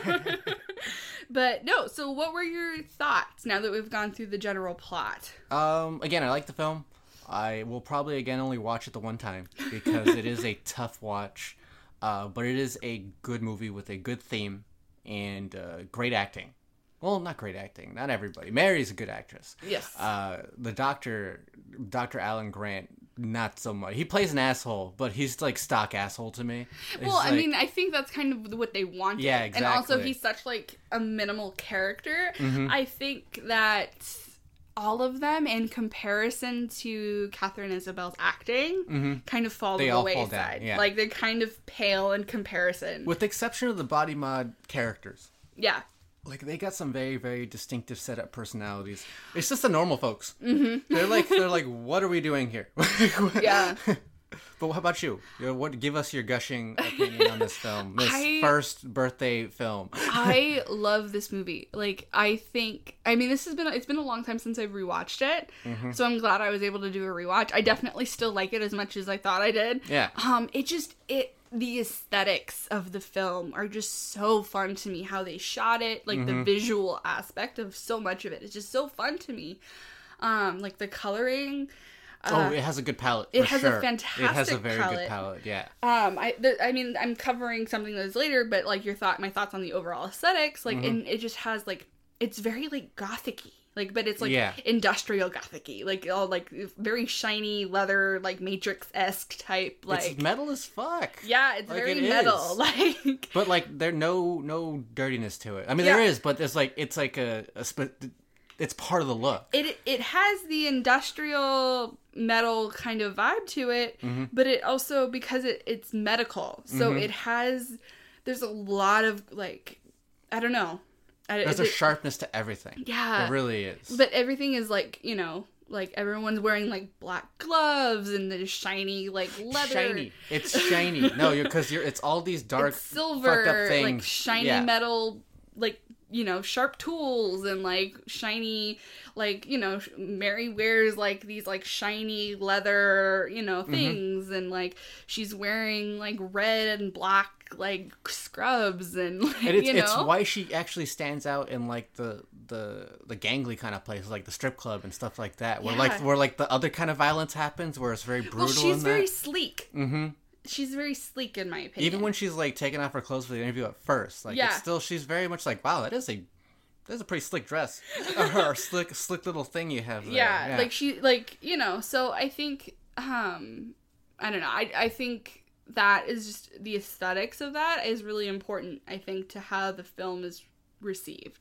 But no, so what were your thoughts now that we've gone through the general plot? Again, I like the film. I will probably again only watch it the one time because it is a tough watch. But it is a good movie with a good theme and great acting. Well, not great acting. Not everybody. Mary's a good actress. Yes. The Dr. Alan Grant, not so much. He plays an asshole, but he's like stock asshole to me. Well, I mean, I think that's kind of what they wanted. Yeah, exactly. And also, he's such like a minimal character. I think that all of them, in comparison to Catherine Isabel's acting, kind of fall to the wayside. Yeah. Like, they're kind of pale in comparison. With the exception of the body mod characters. Yeah. Like, they got some very, very distinctive set-up personalities. It's just the normal folks. They're like, what are we doing here? Yeah. But how about you? Give us your gushing opinion on this film. This first birthday film. I love this movie. Like, it's been a long time since I've rewatched it. So I'm glad I was able to do a rewatch. I definitely still like it as much as I thought I did. Yeah. The aesthetics of the film are just so fun to me. How they shot it, like the visual aspect of so much of it is just so fun to me. Like the coloring. It has a good palette. It has sure. a fantastic It has a very palette. good palette. Yeah. I'm covering something that's later, but like my thoughts on the overall aesthetics, like, and it just has like, it's very like gothic-y. Like, but it's like industrial gothic-y, like all like very shiny leather, like Matrix-esque type. Like, it's metal as fuck. Yeah, it's like, very metal. Like, but like there's no dirtiness to it. I mean, there is, but it's like it's part of the look. It has the industrial metal kind of vibe to it, but it also, because it's medical, so there's a lot of like, I don't know. There's a sharpness to everything. Yeah. There really is. But everything is like, you know, like everyone's wearing like black gloves and there's shiny like leather. Shiny. It's shiny. No, because it's all these dark, it's silver, fucked up things. like shiny metal, like, sharp tools and like shiny, like, Mary wears like these like shiny leather, things, and like she's wearing like red and black like scrubs, and like, and it's why she actually stands out in like the gangly kind of places, like the strip club and stuff like that, where like the other kind of violence happens, where it's very brutal. Well, she's very sleek. She's very sleek, in my opinion. Even when she's like taking off her clothes for the interview at first, like it's still, she's very much like, wow, that's a pretty slick dress, or slick little thing you have there. Yeah, like she, like, so I think, I don't know, I think that is just, the aesthetics of that is really important, I think, to how the film is received.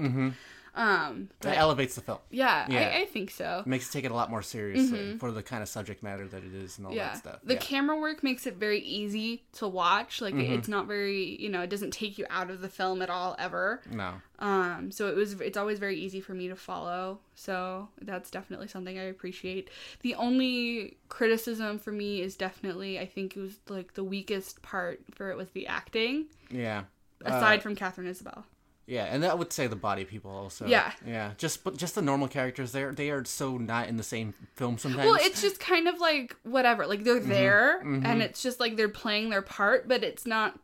That elevates the film. Yeah. I think so. It makes it take it a lot more seriously for the kind of subject matter that it is and all that stuff. The camera work makes it very easy to watch. Like, it's not very, it doesn't take you out of the film at all, ever. No. So it's always very easy for me to follow. So that's definitely something I appreciate. The only criticism for me is definitely, I think it was like the weakest part for it was the acting. Yeah. Aside from Catherine Isabelle. Yeah, and I would say the body people also. Yeah. Yeah. Just the normal characters, they are so not in the same film sometimes. Well, it's just kind of like whatever. Like, they're there and it's just like they're playing their part, but it's not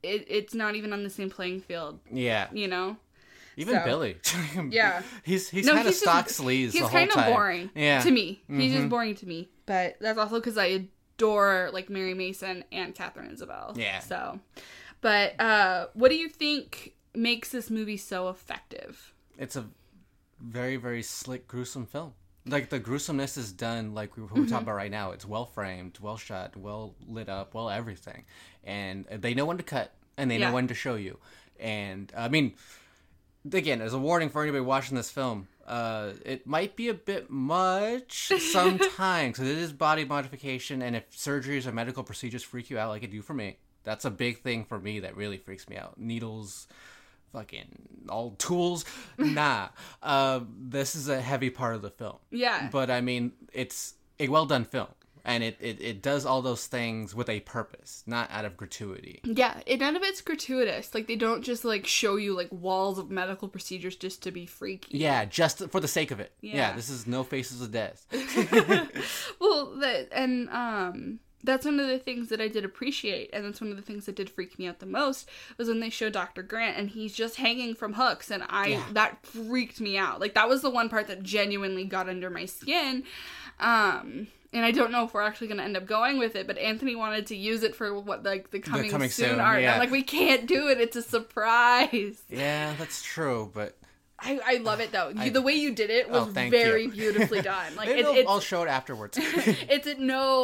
even on the same playing field. Yeah. Even Billy. Yeah. He's kind of stock sleaze the whole time. He's kind of boring to me. He's just boring to me. But that's also because I adore like Mary Mason and Catherine Isabelle. Yeah. So, but what do you think makes this movie so effective? It's a very, very slick, gruesome film. Like, the gruesomeness is done, like we're talking about right now. It's well framed, well shot, well lit up, well everything. And they know when to cut, and they know when to show you. And, I mean, again, as a warning for anybody watching this film, it might be a bit much sometimes, because it is body modification, and if surgeries or medical procedures freak you out like it do for me, that's a big thing for me that really freaks me out. Needles, fucking all tools, nah. This is a heavy part of the film. Yeah. But I mean, it's a well done film, and it does all those things with a purpose, not out of gratuity. Yeah, none of it's gratuitous. Like, they don't just like show you like walls of medical procedures just to be freaky. Yeah, just for the sake of it. Yeah, this is no faces of death. Well, that's one of the things that I did appreciate, and that's one of the things that did freak me out the most, was when they show Dr. Grant and he's just hanging from hooks, and that freaked me out. Like, that was the one part that genuinely got under my skin. And I don't know if we're actually going to end up going with it, but Anthony wanted to use it for the coming soon art. Yeah. I'm like, we can't do it. It's a surprise. Yeah, that's true, but I love it though. The way you did it was very beautifully done. Like, I'll show it afterwards. It's at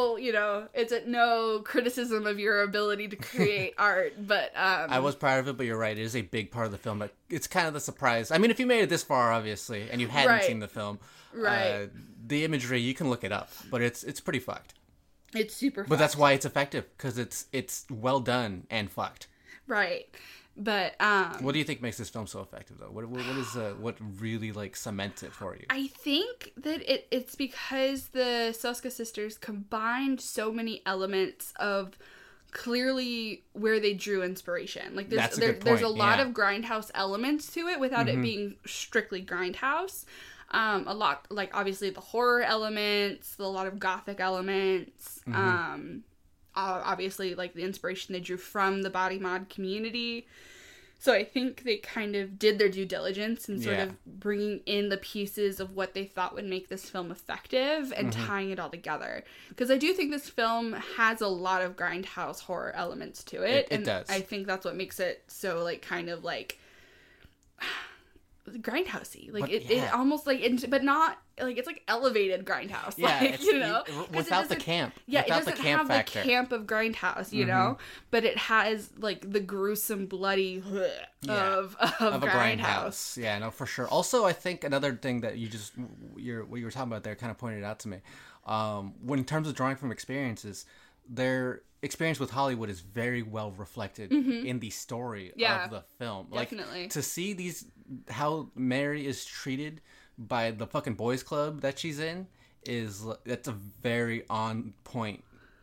no criticism of your ability to create art, but I was proud of it. But you're right; it is a big part of the film. But it's kind of the surprise. I mean, if you made it this far, obviously, and you hadn't seen the film, the imagery, you can look it up, but it's pretty fucked. It's super fucked. But that's why it's effective, because it's well done and fucked. Right. But what do you think makes this film so effective, though? What really like cements it for you? I think that it's because the Soska sisters combined so many elements of clearly where they drew inspiration. Like, there's a lot of Grindhouse elements to it without it being strictly Grindhouse. A lot, like, obviously the horror elements, a lot of gothic elements. Obviously, like, the inspiration they drew from the body mod community. So I think they kind of did their due diligence in sort of bringing in the pieces of what they thought would make this film effective and tying it all together. Because I do think this film has a lot of Grindhouse horror elements to it. It does. I think that's what makes it so, like, kind of, like, Grindhousey. Like, it almost, like, but not, like, it's, like, elevated Grindhouse. Yeah, like, without the camp. Yeah, without it doesn't the camp have factor. the camp of Grindhouse, you know? But it has, like, the gruesome, bloody of a Grindhouse. Yeah, no, for sure. Also, I think another thing that what you were talking about there kind of pointed out to me, when in terms of drawing from experiences, their experience with Hollywood is very well reflected in the story of the film. Definitely. Like, to see how Mary is treated by the fucking boys club that she's in, that's a very on point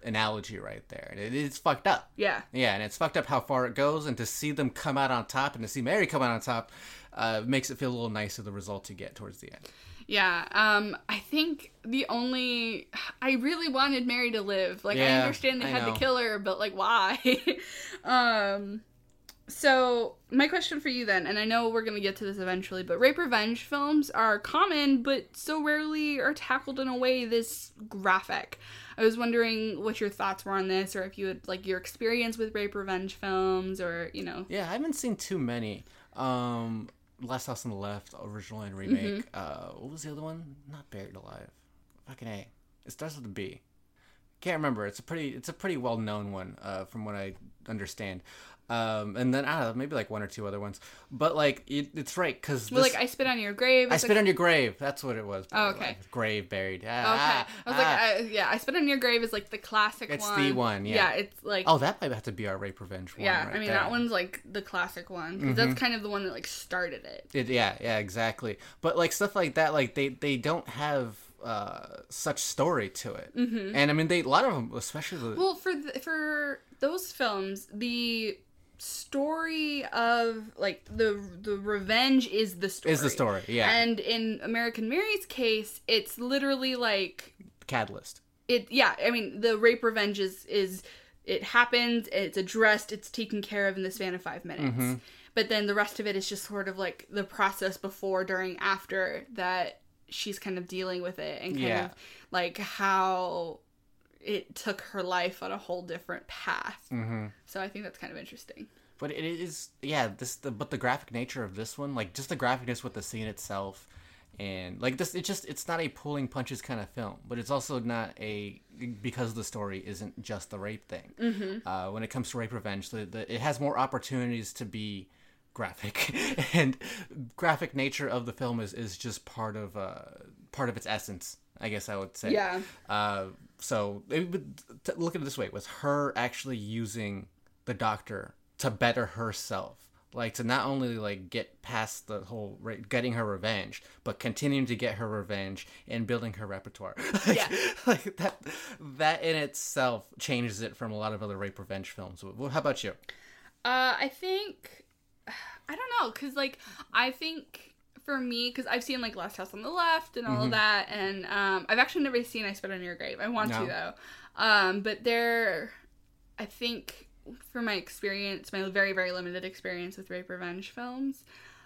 analogy right there. It's fucked up. Yeah. Yeah, and it's fucked up how far it goes, and to see them come out on top and to see Mary come out on top makes it feel a little nicer, the result you get towards the end. Yeah, I think I really wanted Mary to live. Like, I Yeah, understand they I had to know. kill her, but, like, why? So, my question for you then, and I know we're going to get to this eventually, but rape revenge films are common, but so rarely are tackled in a way this graphic. I was wondering what your thoughts were on this, or if you had, like, your experience with rape revenge films, or, you know. Yeah, I haven't seen too many. Last House on the Left, original and remake. What was the other one? Not Buried Alive. Fucking A. It starts with a B. Can't remember. It's a pretty well known one, from what I understand. And then I don't know, maybe like one or two other ones. But like it's right because Well, like I Spit on Your Grave. I Spit on Your Grave. That's what it was. Oh, okay. Like, grave buried. Okay. I was like, I Spit on Your Grave is like the classic one. It's the one, yeah. Yeah, it's like. Oh, that might have to be our rape revenge one. Yeah, right I mean there. that one's like the classic one because that's kind of the one that like started it. Yeah, exactly. But like stuff like that, like they don't have such story to it. And I mean a lot of them, especially Well, for those films, the story of like the revenge is the story. Yeah. And in American Mary's case, it's literally like Catalyst. I mean, the rape revenge is it happens, it's addressed, it's taken care of in the span of 5 minutes. But then the rest of it is just sort of like the process before, during, after that she's kind of dealing with it and kind of like how it took her life on a whole different path. So I think that's kind of interesting. But it is, but the graphic nature of this one, like just the graphicness with the scene itself, and like this, it's not a pulling punches kind of film, but it's also not because the story isn't just the rape thing. When it comes to rape revenge, it has more opportunities to be graphic, and graphic nature of the film is just part of its essence, I guess I would say. Yeah. So look at it this way: with her actually using the doctor to better herself, like to not only like get past the whole getting her revenge, but continuing to get her revenge and building her repertoire. Like that in itself changes it from a lot of other rape revenge films. How about you? I think I don't know, because like I think for me, because I've seen like Last House on the Left and all of that, and I've actually never seen I Spit on Your Grave. I want to though, but I think for my experience, my very very limited experience with rape revenge films,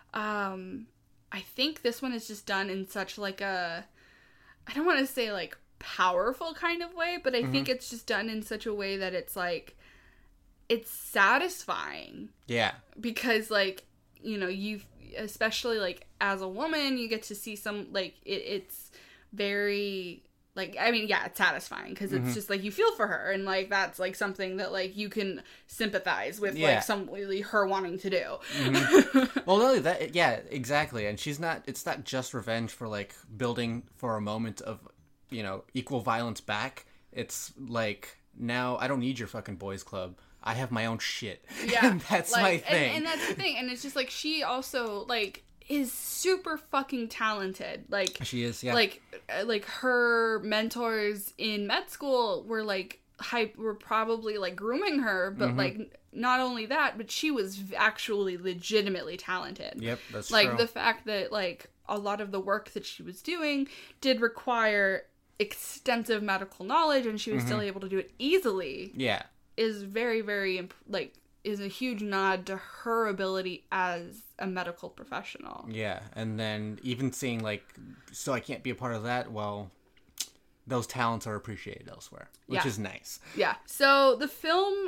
I think this one is just done in such like I don't want to say like powerful kind of way, but I think it's just done in such a way that it's like it's satisfying. Yeah. Because like, you know, especially like as a woman, you get to see some like it's very like, I mean, yeah, it's satifying because it's just like you feel for her, and like that's like something that like you can sympathize with, like her wanting to do. Well, no, that exactly, and it's not just revenge for like building for a moment of, you know, equal violence back. It's like, now I don't need your fucking boys club. I have my own shit. Yeah. And that's like, my thing. And that's the thing. And it's just like, she also like is super fucking talented. Like she is, yeah. Like her mentors in med school were like were probably like grooming her, but like not only that, but she was actually legitimately talented. Yep, that's like true. The fact that like a lot of the work that she was doing did require extensive medical knowledge, and she was still able to do it easily. Yeah. Is very, very, like, is a huge nod to her ability as a medical professional. Yeah, and then even seeing, like, so I can't be a part of that, well, those talents are appreciated elsewhere, which is nice. Yeah. So the film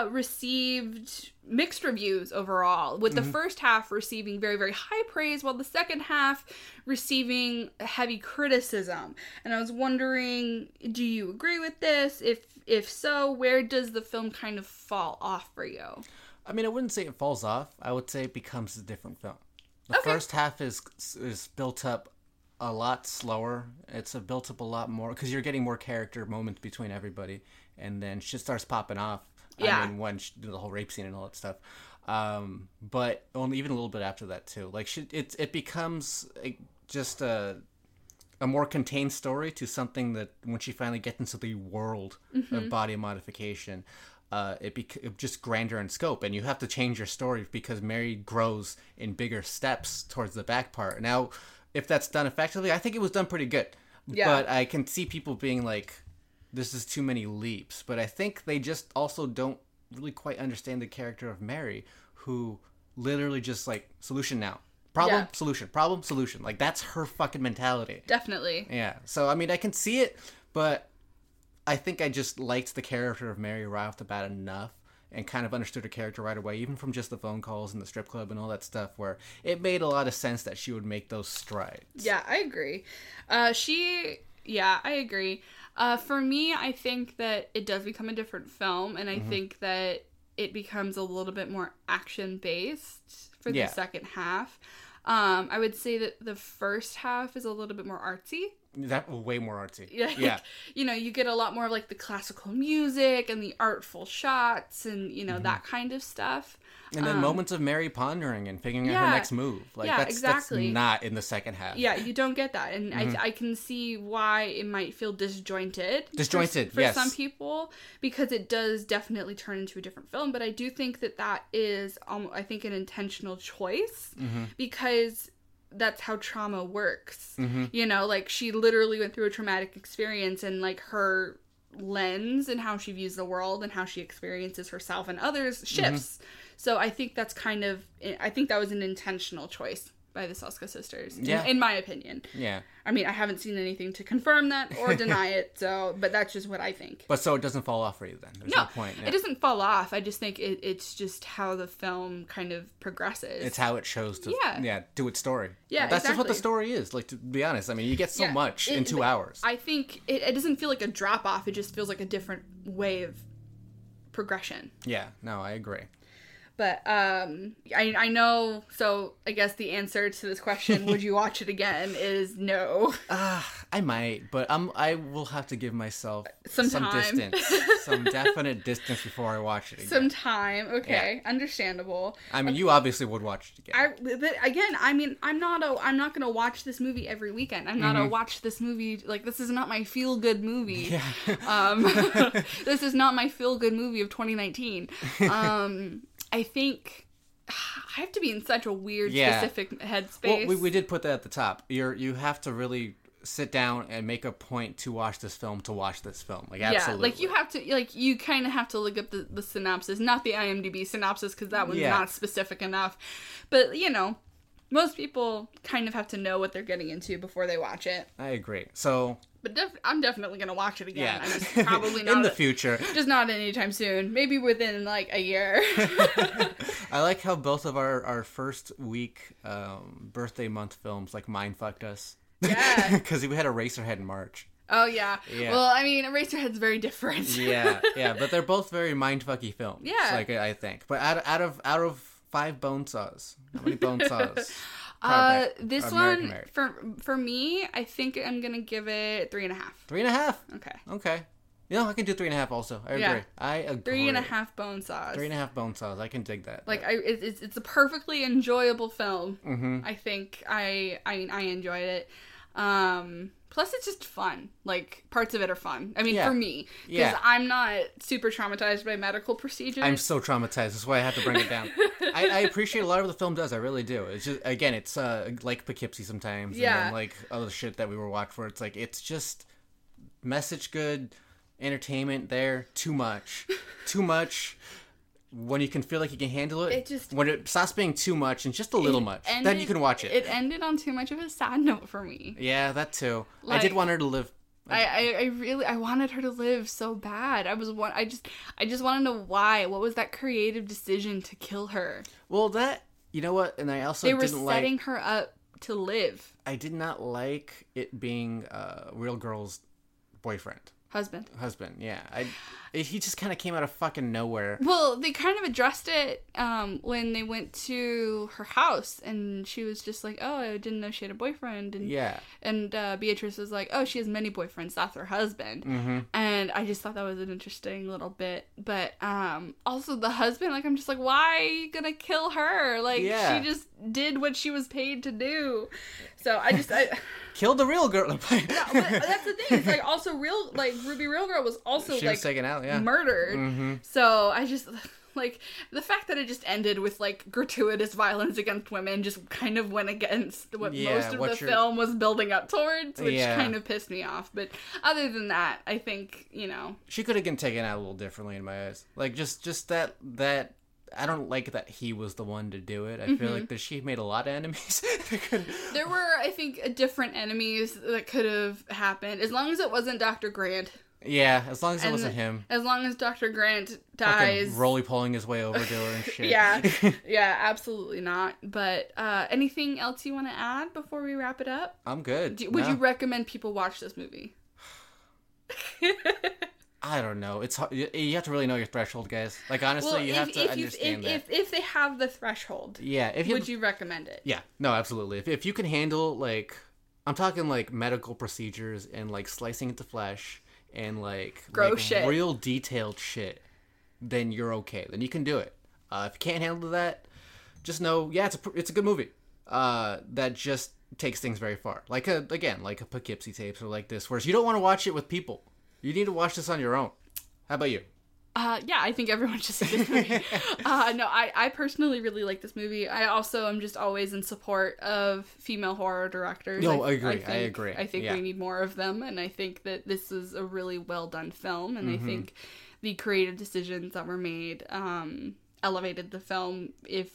received mixed reviews overall, with the first half receiving very, very high praise, while the second half receiving heavy criticism. And I was wondering, do you agree with this? If so, where does the film kind of fall off for you? I mean, I wouldn't say it falls off. I would say it becomes a different film. The first half is built up a lot slower. It's built up a lot more because you're getting more character moments between everybody, and then shit starts popping off. Yeah. I mean, when the whole rape scene and all that stuff. But only even a little bit after that too. Like it becomes just a a more contained story to something that when she finally gets into the world of body modification, it just grander in scope, and you have to change your story because Mary grows in bigger steps towards the back part. Now, if that's done effectively, I think it was done pretty good. Yeah. But I can see people being like, this is too many leaps. But I think they just also don't really quite understand the character of Mary, who literally just like, solution now. Problem, solution. Problem, solution. Like, that's her fucking mentality. Definitely. Yeah. So, I mean, I can see it, but I think I just liked the character of Mary right off the bat enough and kind of understood her character right away, even from just the phone calls and the strip club and all that stuff, where it made a lot of sense that she would make those strides. Yeah, I agree. I agree. For me, I think that it does become a different film, and I think that it becomes a little bit more action-based for the second half. I would say that the first half is a little bit more artsy. That way more artsy. Yeah. You know, you get a lot more of like the classical music and the artful shots and, you know, that kind of stuff. And then moments of Mary pondering and figuring out her next move. Like, that's not in the second half. Yeah, you don't get that. And I can see why it might feel disjointed. For some people, because it does definitely turn into a different film. But I do think that is, I think, an intentional choice because that's how trauma works. You know, like, she literally went through a traumatic experience, and like her lens and how she views the world and how she experiences herself and others shifts. So I think that's I think that was an intentional choice by the Soska sisters, in my opinion. Yeah. I mean, I haven't seen anything to confirm that or deny it, but that's just what I think. But so it doesn't fall off for you then? There's no point. It doesn't fall off. I just think it's just how the film kind of progresses. It's how it chose to do its story. Yeah, that's just what the story is. Like, to be honest, I mean, you get so much in 2 hours. I think it doesn't feel like a drop-off. It just feels like a different way of progression. Yeah, no, I agree. But I know, so I guess the answer to this question, would you watch it again, is no. I might, but I will have to give myself some distance. Some definite distance before I watch it again. Some time, okay, understandable. I mean, you obviously would watch it again. But again, I mean, I'm not going to watch this movie every weekend. I'm not going to watch this movie, like, this is not my feel-good movie. Yeah. This is not my feel-good movie of 2019. I think I have to be in such a weird, specific headspace. Well, we did put that at the top. You have to really sit down and make a point to watch this film. Like, absolutely. Like, you have to, like, you kind of have to look up the synopsis, not the IMDb synopsis, because that one's not specific enough. But, you know, most people kind of have to know what they're getting into before they watch it. I agree. So... But I'm definitely going to watch it again. I'm just probably not... in the future. Just not anytime soon. Maybe within, like, a year. I like how both of our first week birthday month films, like, mind-fucked us. Yeah. Because we had Eraserhead in March. Oh, yeah. Well, I mean, Eraserhead's very different. yeah, but they're both very mind-fucky films. Yeah. Like, I think. But out of 5 bone saws, how many bone saws? This one, for me, I think I'm gonna give it 3.5. 3.5? Okay. You know, I can do 3.5 also. I agree. I agree. 3.5 bone saws. 3.5 bone saws. I can dig that. Like, it's a perfectly enjoyable film. I think I enjoyed it. Plus, it's just fun. Like, parts of it are fun. I mean, for me. Because I'm not super traumatized by medical procedures. I'm so traumatized. That's why I had to bring it down. I appreciate a lot of what the film does. I really do. It's just, again, it's like Poughkeepsie sometimes. Yeah. And then, like, other shit that we were watching for. It's like, it's just message good, entertainment there, too much. Too much. When you can feel like you can handle it, when it stops being too much and just a little much, then you can watch it. It ended on too much of a sad note for me. Yeah, that too. Like, I did want her to live. I wanted her to live so bad. I just want to know why. What was that creative decision to kill her? Well, you know what, and I also they were setting her up to live. I did not like it being Real Girl's boyfriend. Husband, yeah. He just kind of came out of fucking nowhere. Well, they kind of addressed it when they went to her house, and she was just like, oh, I didn't know she had a boyfriend. And Beatrice was like, oh, she has many boyfriends. That's her husband. And I just thought that was an interesting little bit. But also the husband, like, I'm just like, why are you gonna kill her? Like, she just did what she was paid to do. So I Killed the real girl. no, but that's the thing. It's like also Ruby Real Girl was also She was taken out, yeah. murdered. Mm-hmm. So I just like the fact that it just ended with like gratuitous violence against women just kind of went against what most of the film was building up towards, which kind of pissed me off. But other than that, I think, you know, she could have been taken out a little differently in my eyes. Like just that I don't like that he was the one to do it. I feel like that she made a lot of enemies. There were, I think, different enemies that could have happened as long as it wasn't Dr. Grant. Yeah, as long as it wasn't him. As long as Dr. Grant dies. Fucking roly-poling his way over to her and shit. Yeah, absolutely not. But anything else you want to add before we wrap it up? I'm good. Would you recommend people watch this movie? I don't know. It's hard. You have to really know your threshold, guys. Like, honestly, you have to understand that. If they have the threshold, would you recommend it? Yeah, no, absolutely. If you can handle, like, I'm talking, like, medical procedures and, like, slicing into flesh and, like, gross shit, real detailed shit, then you're okay. Then you can do it. If you can't handle that, just know, it's a good movie. That just takes things very far. Like, like a Poughkeepsie Tapes or like this, whereas you don't want to watch it with people. You need to watch this on your own. How about you? Yeah, I think everyone should see this movie. No, I personally really like this movie. I also am just always in support of female horror directors. No, I agree. I think we need more of them, and I think that this is a really well done film, and I think the creative decisions that were made elevated the film.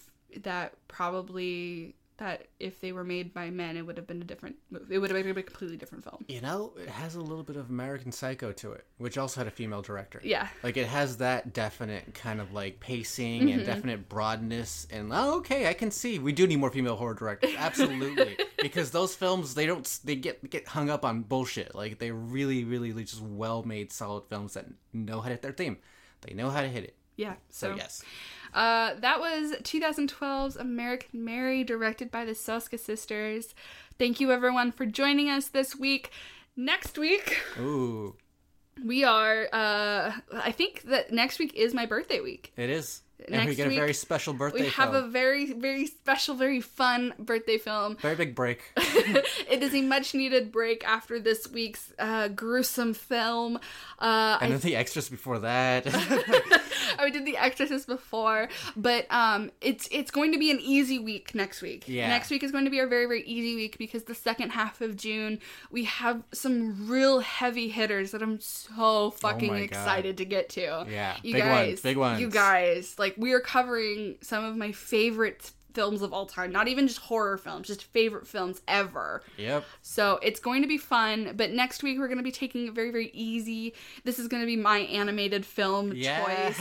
If they were made by men, it would have been a different movie. It would have been a completely different film. You know, it has a little bit of American Psycho to it, which also had a female director. Yeah. Like, it has that definite kind of, like, pacing and definite broadness. And, okay, I can see. We do need more female horror directors. Absolutely. Because those films, they get hung up on bullshit. Like, they're really, really just well-made, solid films that know how to hit their theme. They know how to hit it. Yeah. So yes. That was 2012's American Mary, directed by the Soska sisters. Thank you, everyone, for joining us this week. Next week, we are, I think that next week is my birthday week. It is. And we get a very special birthday film. We have a very, very special, very fun birthday film. Very big break. It is a much-needed break after this week's gruesome film. And then the Exorcist before that. We did The Exorcist before, but it's going to be an easy week next week. Yeah. Next week is going to be our very, very easy week because the second half of June, we have some real heavy hitters that I'm so fucking excited to get to. Yeah, big ones. You guys, like, we are covering some of my favorite films of all time. Not even just horror films, just favorite films ever. Yep. So it's going to be fun, but next week we're going to be taking it very, very easy. This is going to be my animated film choice.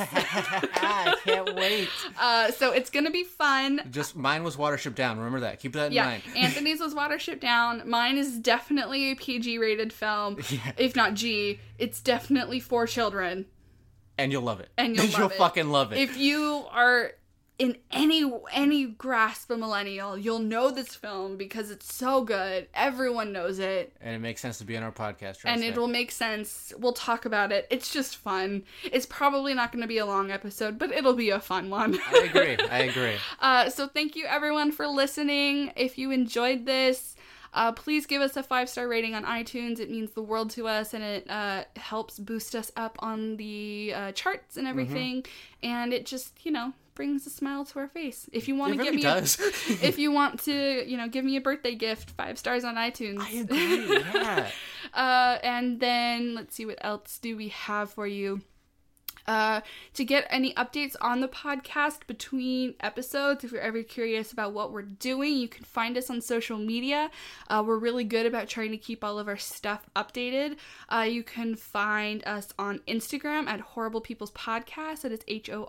I can't wait. So it's going to be fun. Just mine was Watership Down. Remember that. Keep that in mind. Anthony's was Watership Down. Mine is definitely a PG rated film. Yeah. If not G, it's definitely for children. And you'll love it. And you'll fucking love it. If you are in any grasp of millennial, you'll know this film because it's so good. Everyone knows it. And it makes sense to be on our podcast. And it will make sense. We'll talk about it. It's just fun. It's probably not going to be a long episode, but it'll be a fun one. I agree. So thank you everyone for listening. If you enjoyed this, please give us a 5-star rating on iTunes. It means the world to us, and it helps boost us up on the charts and everything. And it just, brings a smile to our face. If you want to if you want to, give me a birthday gift, 5 stars on iTunes. I agree. Yeah. And then let's see, what else do we have for you? To get any updates on the podcast between episodes, if you're ever curious about what we're doing, you can find us on social media. We're really good about trying to keep all of our stuff updated. You can find us on Instagram at Horrible People's Podcast. That is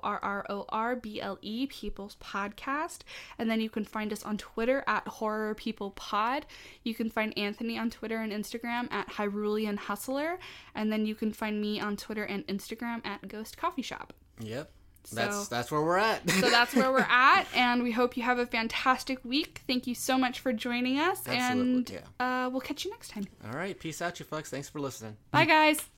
HORRORBLE People's Podcast. And then you can find us on Twitter at Horror People Pod. You can find Anthony on Twitter and Instagram at Hyrulean Hustler. And then you can find me on Twitter and Instagram at Ghost Coffee Shop. Yep. That's where we're at. So that's where we're at, and we hope you have a fantastic week. Thank you so much for joining us. Absolutely, and we'll catch you next time. All right. Peace out, you fucks. Thanks for listening. Bye, guys.